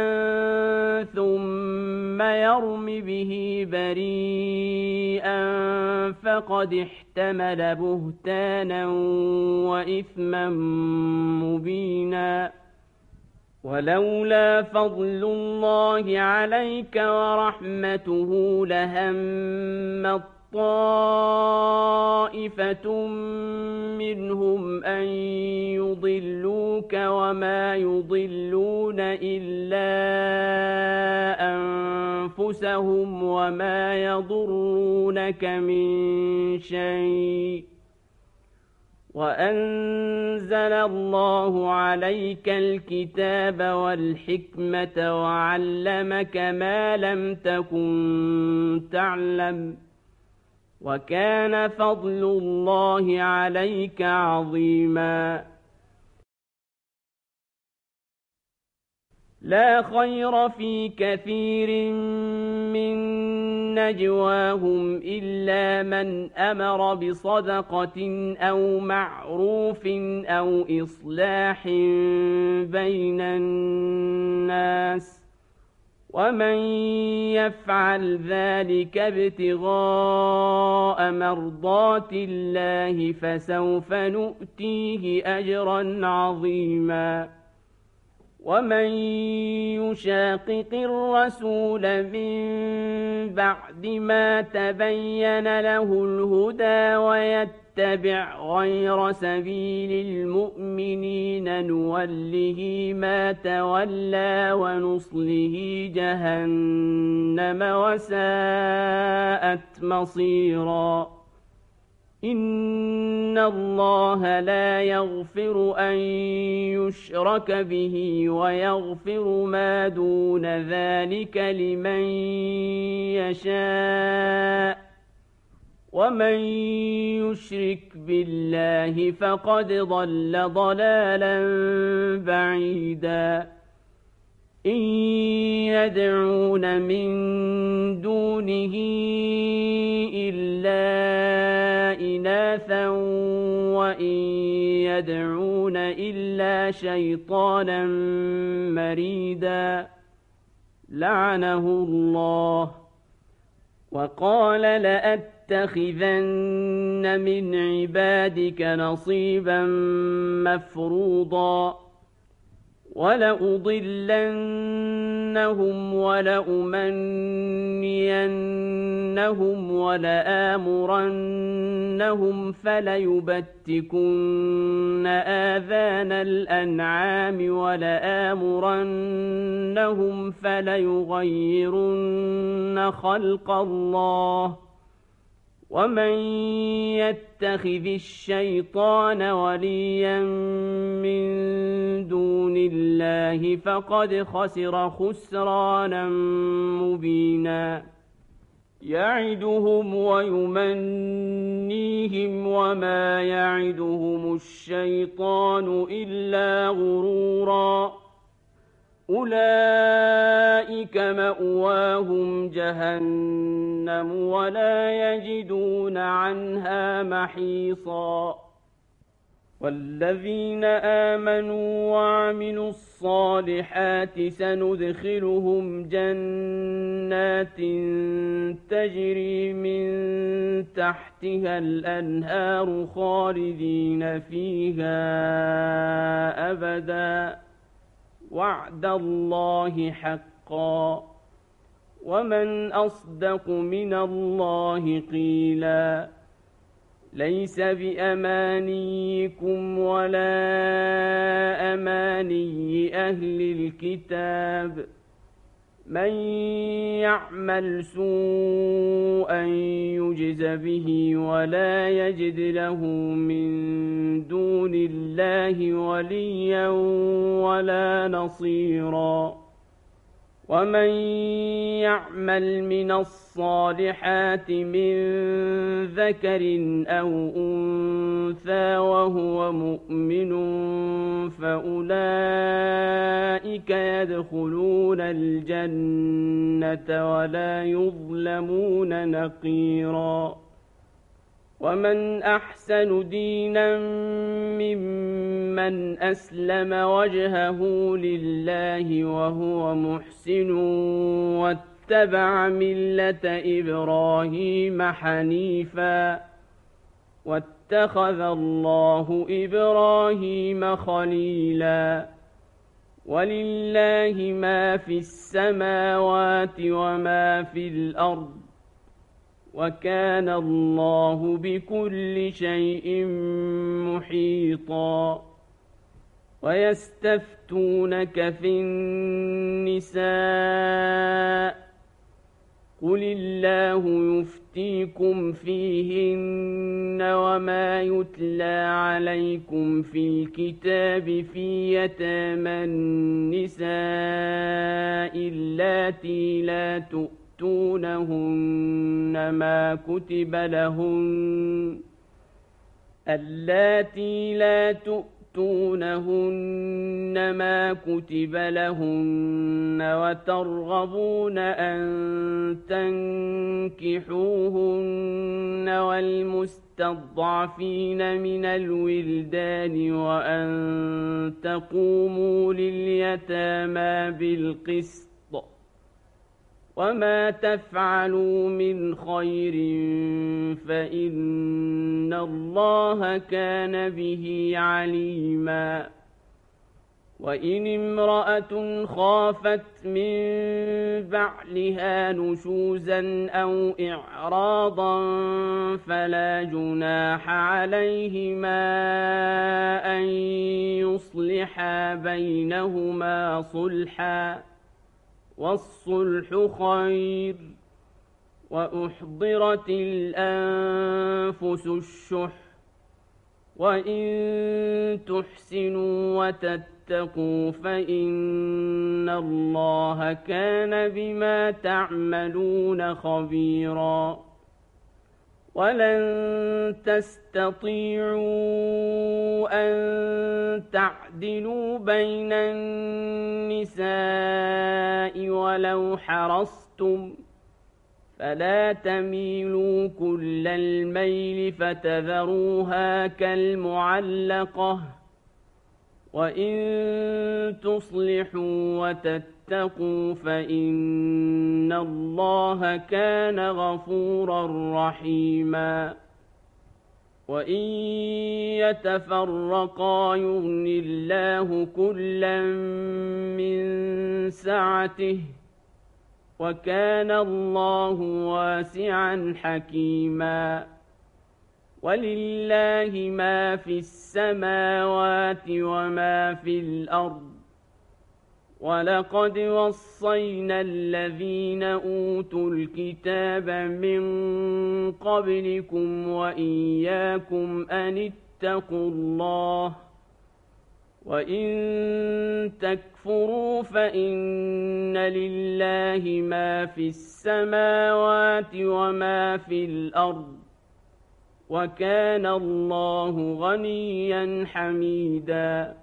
ثم يرم به بريئا فقد احتمل بهتانا وإثما مبينا ولولا فضل الله عليك ورحمته لهم طائفة منهم أن يضلوك وما يضلون إلا أنفسهم وما يضرونك من شيء وأنزل الله عليك الكتاب والحكمة وعلمك ما لم تكن تعلم وكان فضل الله عليك عظيما لا خير في كثير من نجواهم إلا من أمر بصدقة أو معروف أو إصلاح بين الناس ومن يفعل ذلك ابتغاء مرضات الله فسوف نؤتيه أجرا عظيما ومن يشاقق الرسول من بعد ما تبين له الهدى ويتبع غير سبيل المؤمنين نوله ما تولى ونصله جهنم وساءت مصيرا إن الله لا يغفر أن يشرك به ويغفر ما دون ذلك لمن يشاء ومن يشرك بالله فقد ضل ضلالا بعيدا إن يدعون من دونه إلا إناثا وإن يدعون إلا شيطانا مريدا لعنه الله وقال لأتخذن من عبادك نصيبا مفروضا ولأضلنهم ولأمنينهم ولآمرنهم فليبتكن آذان الأنعام ولآمرنهم فليغيرن خلق الله ومن يتخذ الشيطان وليا من دون الله فقد خسر خسرانا مبينا يعدهم ويمنيهم وما يعدهم الشيطان إلا غرورا أولئك مأواهم جهنم ولا يجدون عنها محيصا والذين آمنوا وعملوا الصالحات سندخلهم جنات تجري من تحتها الأنهار خالدين فيها أبدا وعد الله حقا ومن أصدق من الله قيلا ليس بأمانيكم ولا أماني أهل الكتاب من يعمل سوءا يجز به ولا يجد له من دون الله وليا ولا نصيرا ومن يعمل من الصالحات من ذكر أو أنثى وهو مؤمن فأولئك يدخلون الجنة ولا يظلمون نقيرا ومن أحسن دينا ممن أسلم وجهه لله وهو محسن واتبع ملة إبراهيم حنيفا واتخذ الله إبراهيم خليلا ولله ما في السماوات وما في الأرض وكان الله بكل شيء محيطا ويستفتونك في النساء قل الله يفتيكم فيهن وما يتلى عليكم في الكتاب في يتامى النساء اللاتي لا تؤتونهن ما كتب لهن وترغبون أن تنكحوهن والمستضعفين من الولدان وأن تقوموا لليتامى بالقسط وما تفعلوا من خير فإن الله كان به عليما وإن امرأة خافت من بعلها نشوزا أو إعراضا فلا جناح عليهما أن يصلحا بينهما صلحا والصلح خير وأحضرت الأنفس الشح وإن تحسنوا وتتقوا فإن الله كان بما تعملون خبيرا ولن تستطيعوا أن تعدلوا بين النساء ولو حرصتم فلا تميلوا كل الميل فتذروها كالمعلقة وإن تصلحوا وتتقوا فإن الله كان غفورا رحيما وإن يتفرقا يغن الله كلا من سعته وكان الله واسعا حكيما ولله ما في السماوات وما في الأرض ولقد وصينا الذين أوتوا الكتاب من قبلكم وإياكم أن اتقوا الله وإن تكفروا فإن لله ما في السماوات وما في الأرض وكان الله غنيا حميدا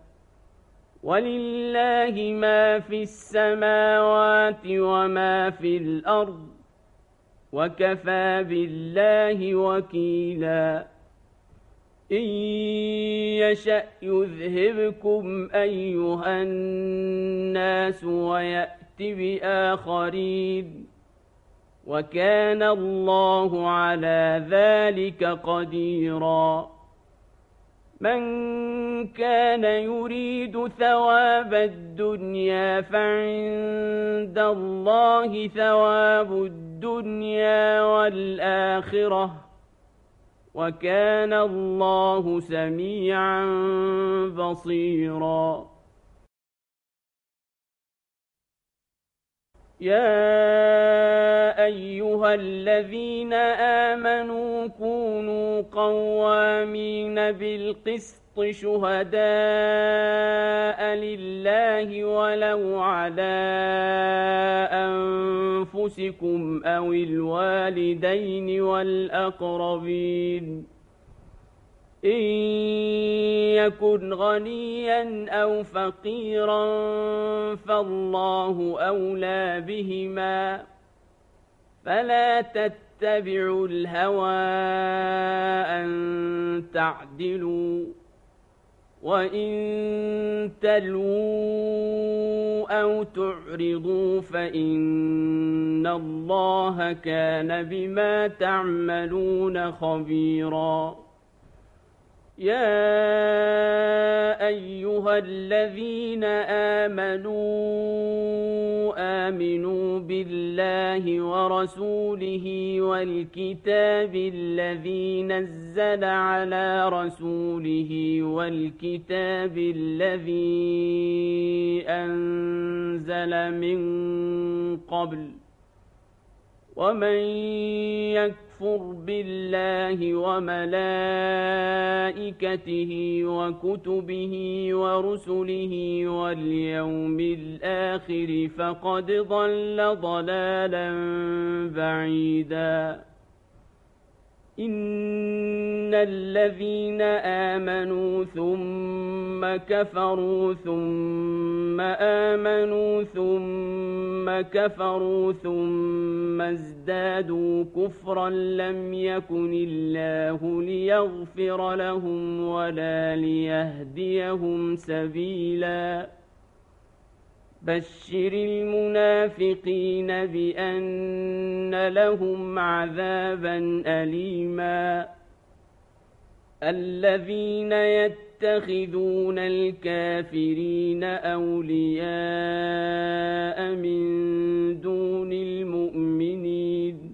ولله ما في السماوات وما في الأرض وكفى بالله وكيلا إن يشأ يذهبكم أيها الناس ويأت بآخرين وكان الله على ذلك قديرا من كان يريد ثواب الدنيا فعند الله ثواب الدنيا والآخرة وكان الله سميعا بصيرا يا أيها الذين آمنوا كونوا قوامين بالقسط شهداء لله ولو على أنفسكم أو الوالدين والأقربين إن يكن غنيا أو فقيرا فالله أولى بهما فلا تتبعوا الهوى أن تعدلوا وإن تلووا أو تعرضوا فإن الله كان بما تعملون خبيرا يا أيها الذين آمنوا بالله ورسوله والكتاب الذي نزل على رسوله والكتاب الذي أنزل من قبل ومن يكفر بالله وملائكته وكتبه ورسله واليوم الآخر فقد ضل ضلالا بعيدا إن الذين آمنوا ثم كفروا ثم آمنوا ثم كفروا ثم ازدادوا كفرا لم يكن الله ليغفر لهم ولا ليهديهم سبيلا بشر المنافقين بأن لهم عذابا أليما الذين يتخذون الكافرين أولياء من دون المؤمنين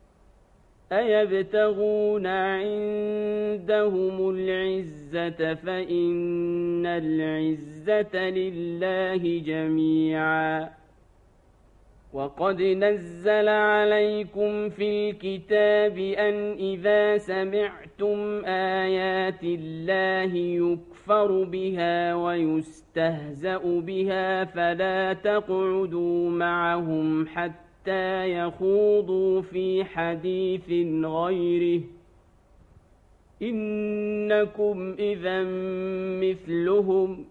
أيبتغون عندهم العزة فإن العزة لله جميعا وقد نزل عليكم في الكتاب أن إذا سمعتم آيات الله يكفر بها ويستهزأ بها فلا تقعدوا معهم حتى يخوضوا في حديث غيره إنكم إذا مثلهم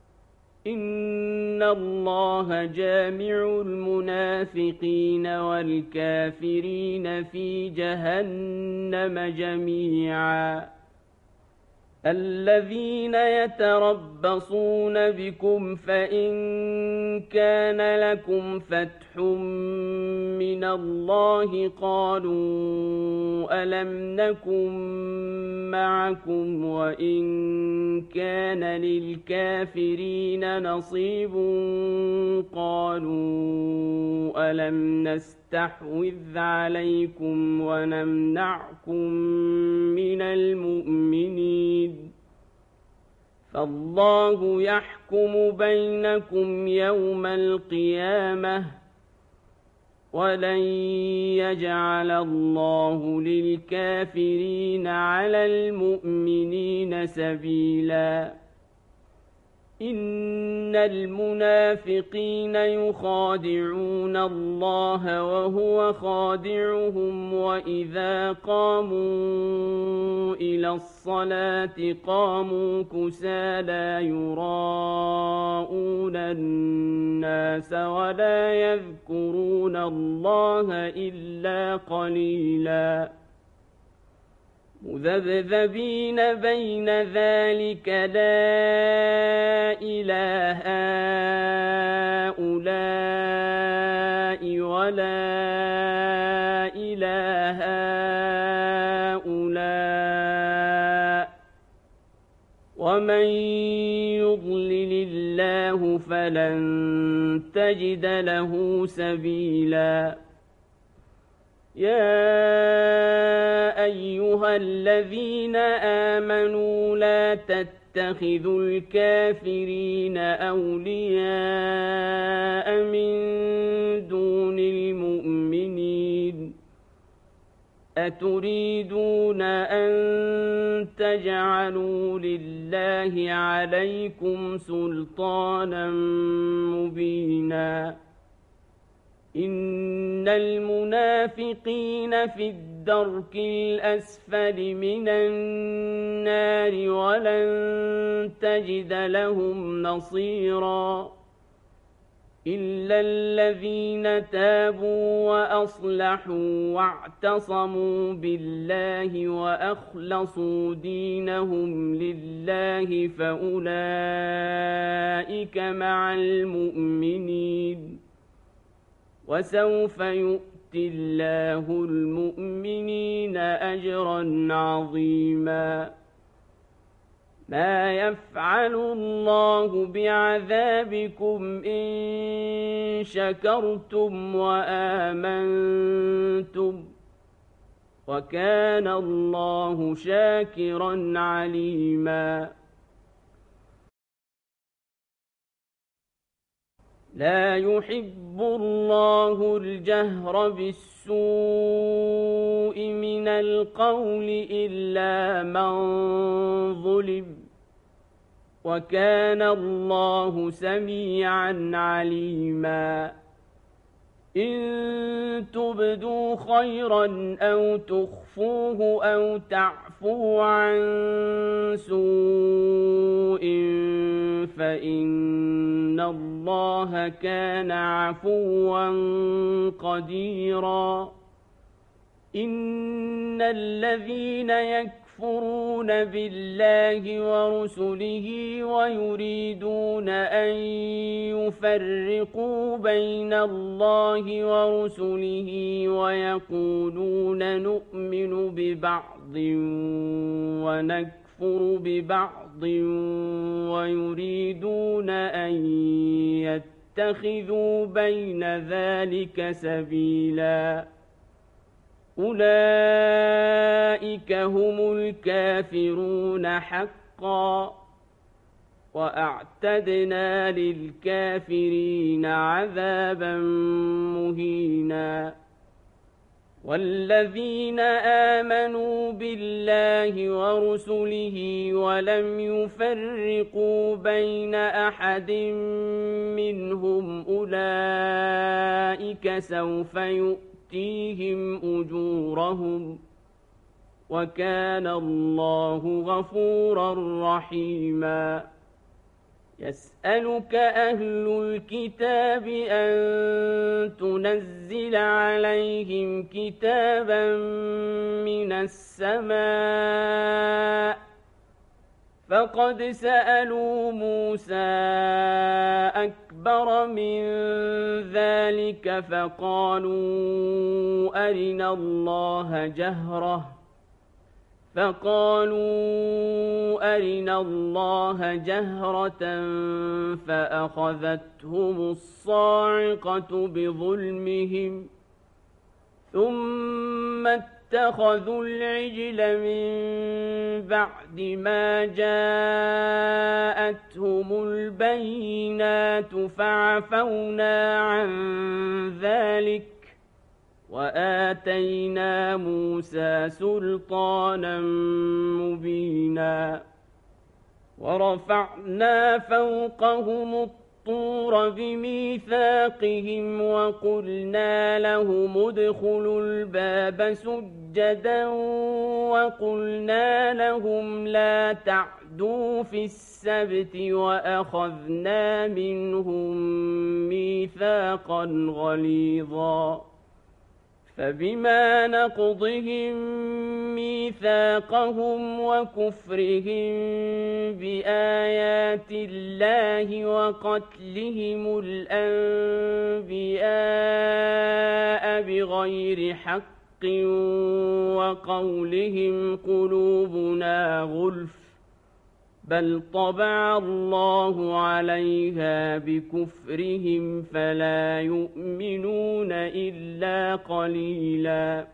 إن الله جامع المنافقين والكافرين في جهنم جميعا الذين يتربصون بكم فإن كان لكم فتح من الله قالوا ألم نكن معكم وإن كان للكافرين نصيب قالوا ألم نستحوذ عليكم ونمنعكم من المؤمنين فالله يحكم بينكم يوم القيامة ولن يجعل الله للكافرين على المؤمنين سبيلا إن المنافقين يخادعون الله وهو خادعهم وإذا قاموا إلى الصلاة قاموا كسالى يراءون الناس ولا يذكرون الله إلا قليلاً مذبذبين بين ذلك لا إله هؤلاء ولا إله هؤلاء ومن يضلل الله فلن تجد له سبيلا يا أيها الذين آمنوا لا تتخذوا الكافرين أولياء من دون المؤمنين أتريدون أن تجعلوا لله عليكم سلطانا مبينا إن المنافقين في الدرك الأسفل من النار ولن تجد لهم نصيرا إلا الذين تابوا وأصلحوا واعتصموا بالله وأخلصوا دينهم لله فأولئك مع المؤمنين وسوف يؤتي الله المؤمنين أجرا عظيما ما يفعل الله بعذابكم إن شكرتم وآمنتم وكان الله شاكرا عليما لا يحب الله الجهر بالسوء من القول إلا من ظلم وكان الله سميعا عليما إن تبدوا خيرا أو تخفوه أو تعفو عن سوء فإن الله كان عفوا قديرا إن الذين يكفرون يكفرون بالله ورسله ويريدون أن يفرقوا بين الله ورسله ويقولون نؤمن ببعض ونكفر ببعض ويريدون أن يتخذوا بين ذلك سبيلا أولئك هم الكافرون حقا وأعتدنا للكافرين عذابا مهينا والذين آمنوا بالله ورسله ولم يفرقوا بين أحد منهم أولئك سوف يؤتيهم أجورهم وكان الله غفورا رحيما يسألك أهل الكتاب أن تنزل عليهم كتابا من السماء فقد سألوا موسى أكبر من ذلك فقالوا أرنا الله جهرة فأخذتهم الصاعقة بظلمهم ثم اتخذوا العجل من بعد ما جاءتهم البينات فعفونا عن ذلك وآتينا موسى سلطانا مبينا ورفعنا فوقهم الطور بميثاقهم وقلنا لهم ادخلوا الباب سجدا وقلنا لهم لا تعدوا في السبت وأخذنا منهم ميثاقا غليظا فبما نقضهم ميثاقهم وكفرهم بآيات الله وقتلهم الأنبياء بغير حق وقولهم قلوبنا غلف بل طبع الله عليها بكفرهم فلا يؤمنون إلا قليلا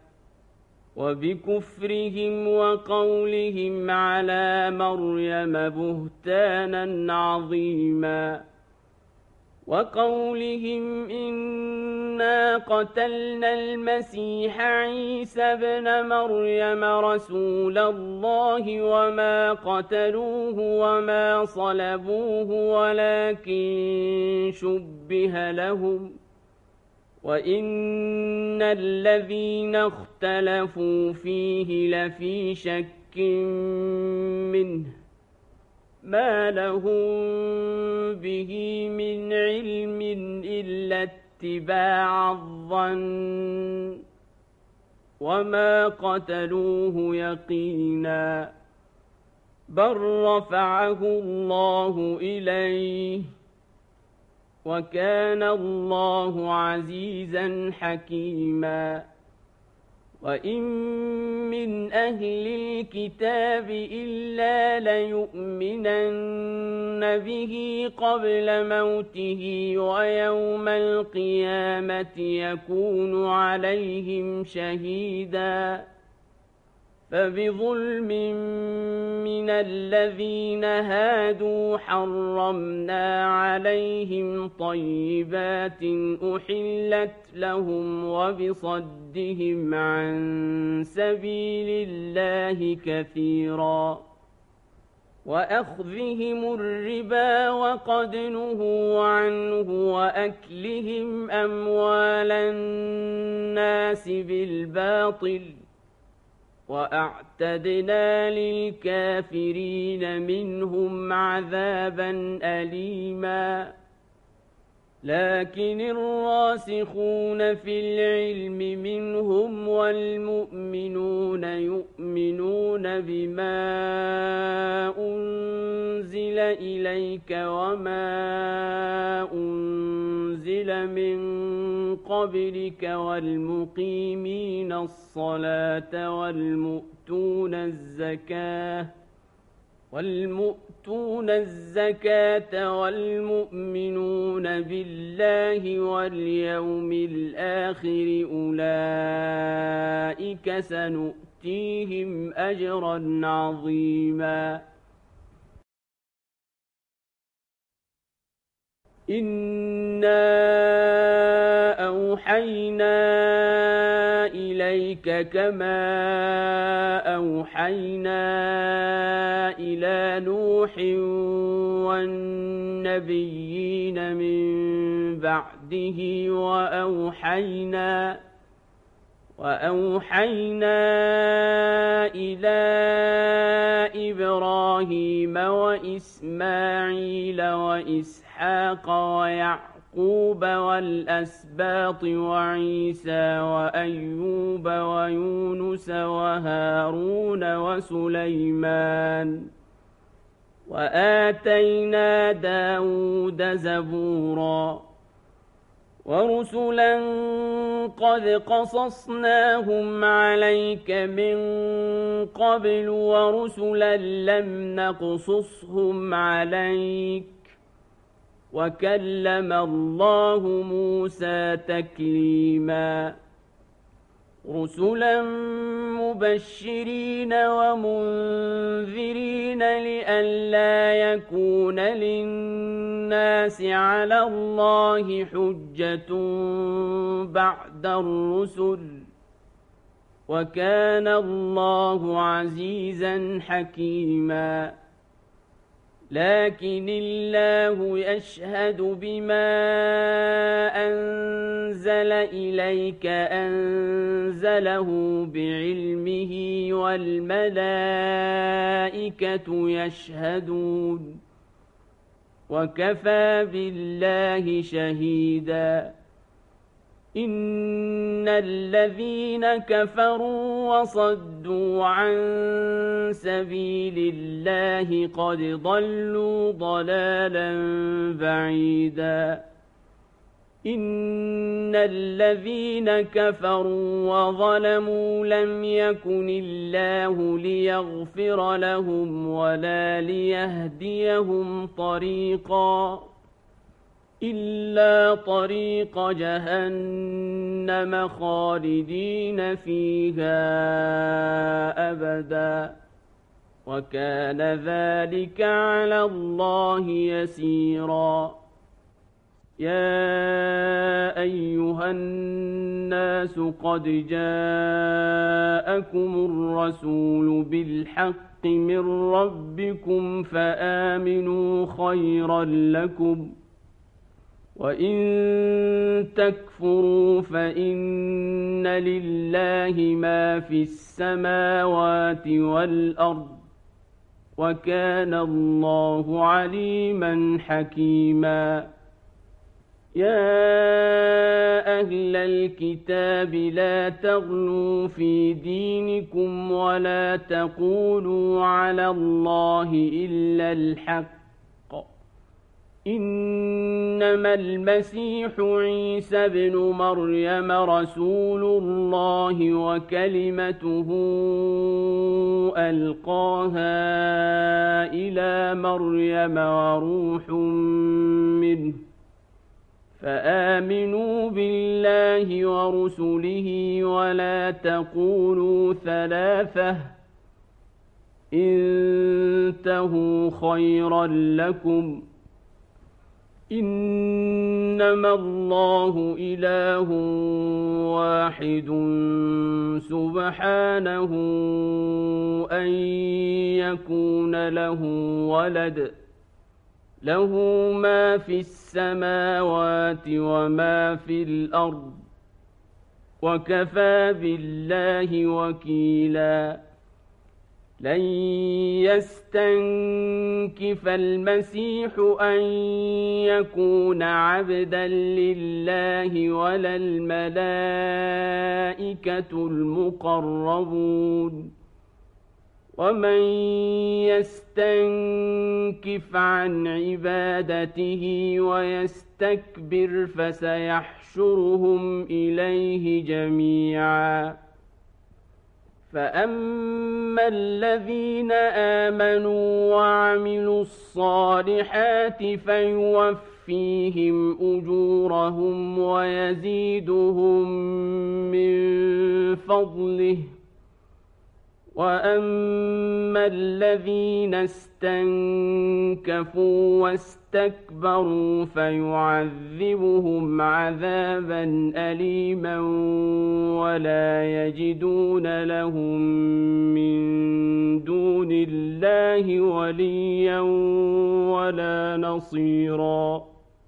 وبكفرهم وقولهم على مريم بهتانا عظيما وقولهم إنا قتلنا المسيح عيسى ابن مريم رسول الله وما قتلوه وما صلبوه ولكن شبه لهم وإن الذين اختلفوا فيه لفي شك منه ما لهم به من علم إلا اتباع الظن وما قتلوه يقينا بل رفعه الله إليه وكان الله عزيزا حكيما وإن من أهل الكتاب إلا ليؤمنن به قبل موته ويوم القيامة يكون عليهم شهيدا فبظلم من الذين هادوا حرمنا عليهم طيبات أحلت لهم وبصدهم عن سبيل الله كثيرا وأخذهم الربا وقد نهوا عنه وأكلهم أموال الناس بالباطل وأعتدنا للكافرين منهم عذابا أليما لكن الراسخون في العلم منهم والمؤمنون يؤمنون بما أنزل إليك وما أنزل من قبلك والمقيمين الصلاة والمؤتون الزكاة والمؤمنون بالله واليوم الآخر أولئك سنؤتيهم أجرا عظيما إنا أوحينا إليك كما أوحينا إلى نوح والنبيين من بعده وأوحينا إلى إبراهيم وإسماعيل وإسحاق ويعقوب والأسباط وعيسى وأيوب ويونس وهارون وسليمان وآتينا داود زبورا ورسلا قد قصصناهم عليك من قبل ورسلا لم نقصصهم عليك وكلم الله موسى تكليما رسلا مبشرين ومنذرين لئلا يكون للناس على الله حجة بعد الرسل وكان الله عزيزا حكيما لكن الله يشهد بما أنزل إليك أنزله بعلمه والملائكة يشهدون وكفى بالله شهيدا إن الذين كفروا وصدوا عن سبيل الله قد ضلوا ضلالا بعيدا إن الذين كفروا وظلموا لم يكن الله ليغفر لهم ولا ليهديهم طريقا إلا طريق جهنم خالدين فيها أبدا وكان ذلك على الله يسيرا يا أيها الناس قد جاءكم الرسول بالحق من ربكم فآمنوا خيرا لكم وإن تكفروا فإن لله ما في السماوات والأرض وكان الله عليما حكيما يا أهل الكتاب لا تغلوا في دينكم ولا تقولوا على الله إلا الحق إنما المسيح عيسى ابن مريم رسول الله وكلمته ألقاها إلى مريم وروح منه فآمنوا بالله ورسله ولا تقولوا ثلاثة انتهوا خيرا لكم إنما الله إله واحد سبحانه أن يكون له ولد له ما في السماوات وما في الأرض وكفى بالله وكيلا لن يستنكف المسيح أن يكون عبدا لله ولا الملائكة المقربون ومن يستنكف عن عبادته ويستكبر فسيحشرهم إليه جميعا فأما الذين آمنوا وعملوا الصالحات فيوفيهم أجورهم ويزيدهم من فضله وأما الذين استنكفوا واستكبروا فيعذبهم عذابا أليما ولا يجدون لهم من دون الله وليا ولا نصيرا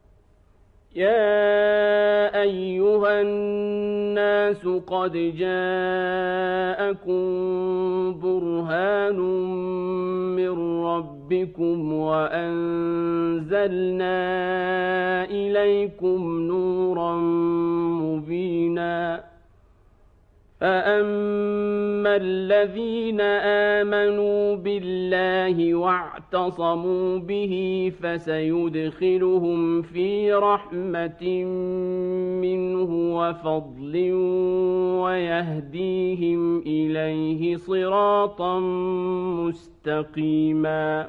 يا أيها الناس قد جاءكم برهان من ربكم وأنزلنا إليكم نورا مبينا فأما الذين آمنوا بالله واعتصموا به فسيدخلهم في رحمة منه وفضل ويهديهم إليه صراطا مستقيما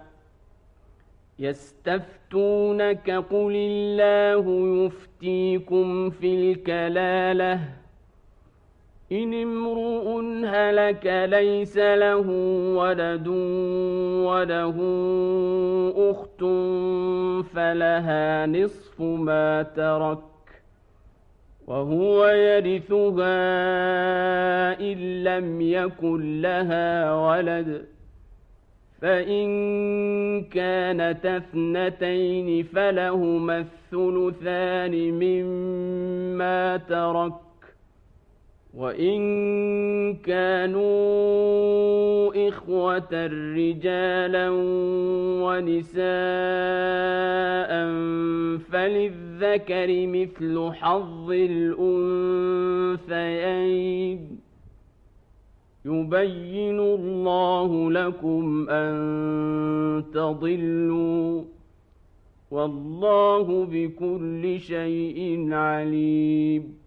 يستفتونك قل الله يفتيكم في الكلالة إن امرؤ هلك ليس له ولد وله أخت فلها نصف ما ترك وهو يرثها إن لم يكن لها ولد فإن كانتا اثنتين فلهما الثلثان مما ترك وإن كانوا إخوة رجالا ونساء فللذكر مثل حظ الأنثيين يبين الله لكم أن تضلوا والله بكل شيء عليم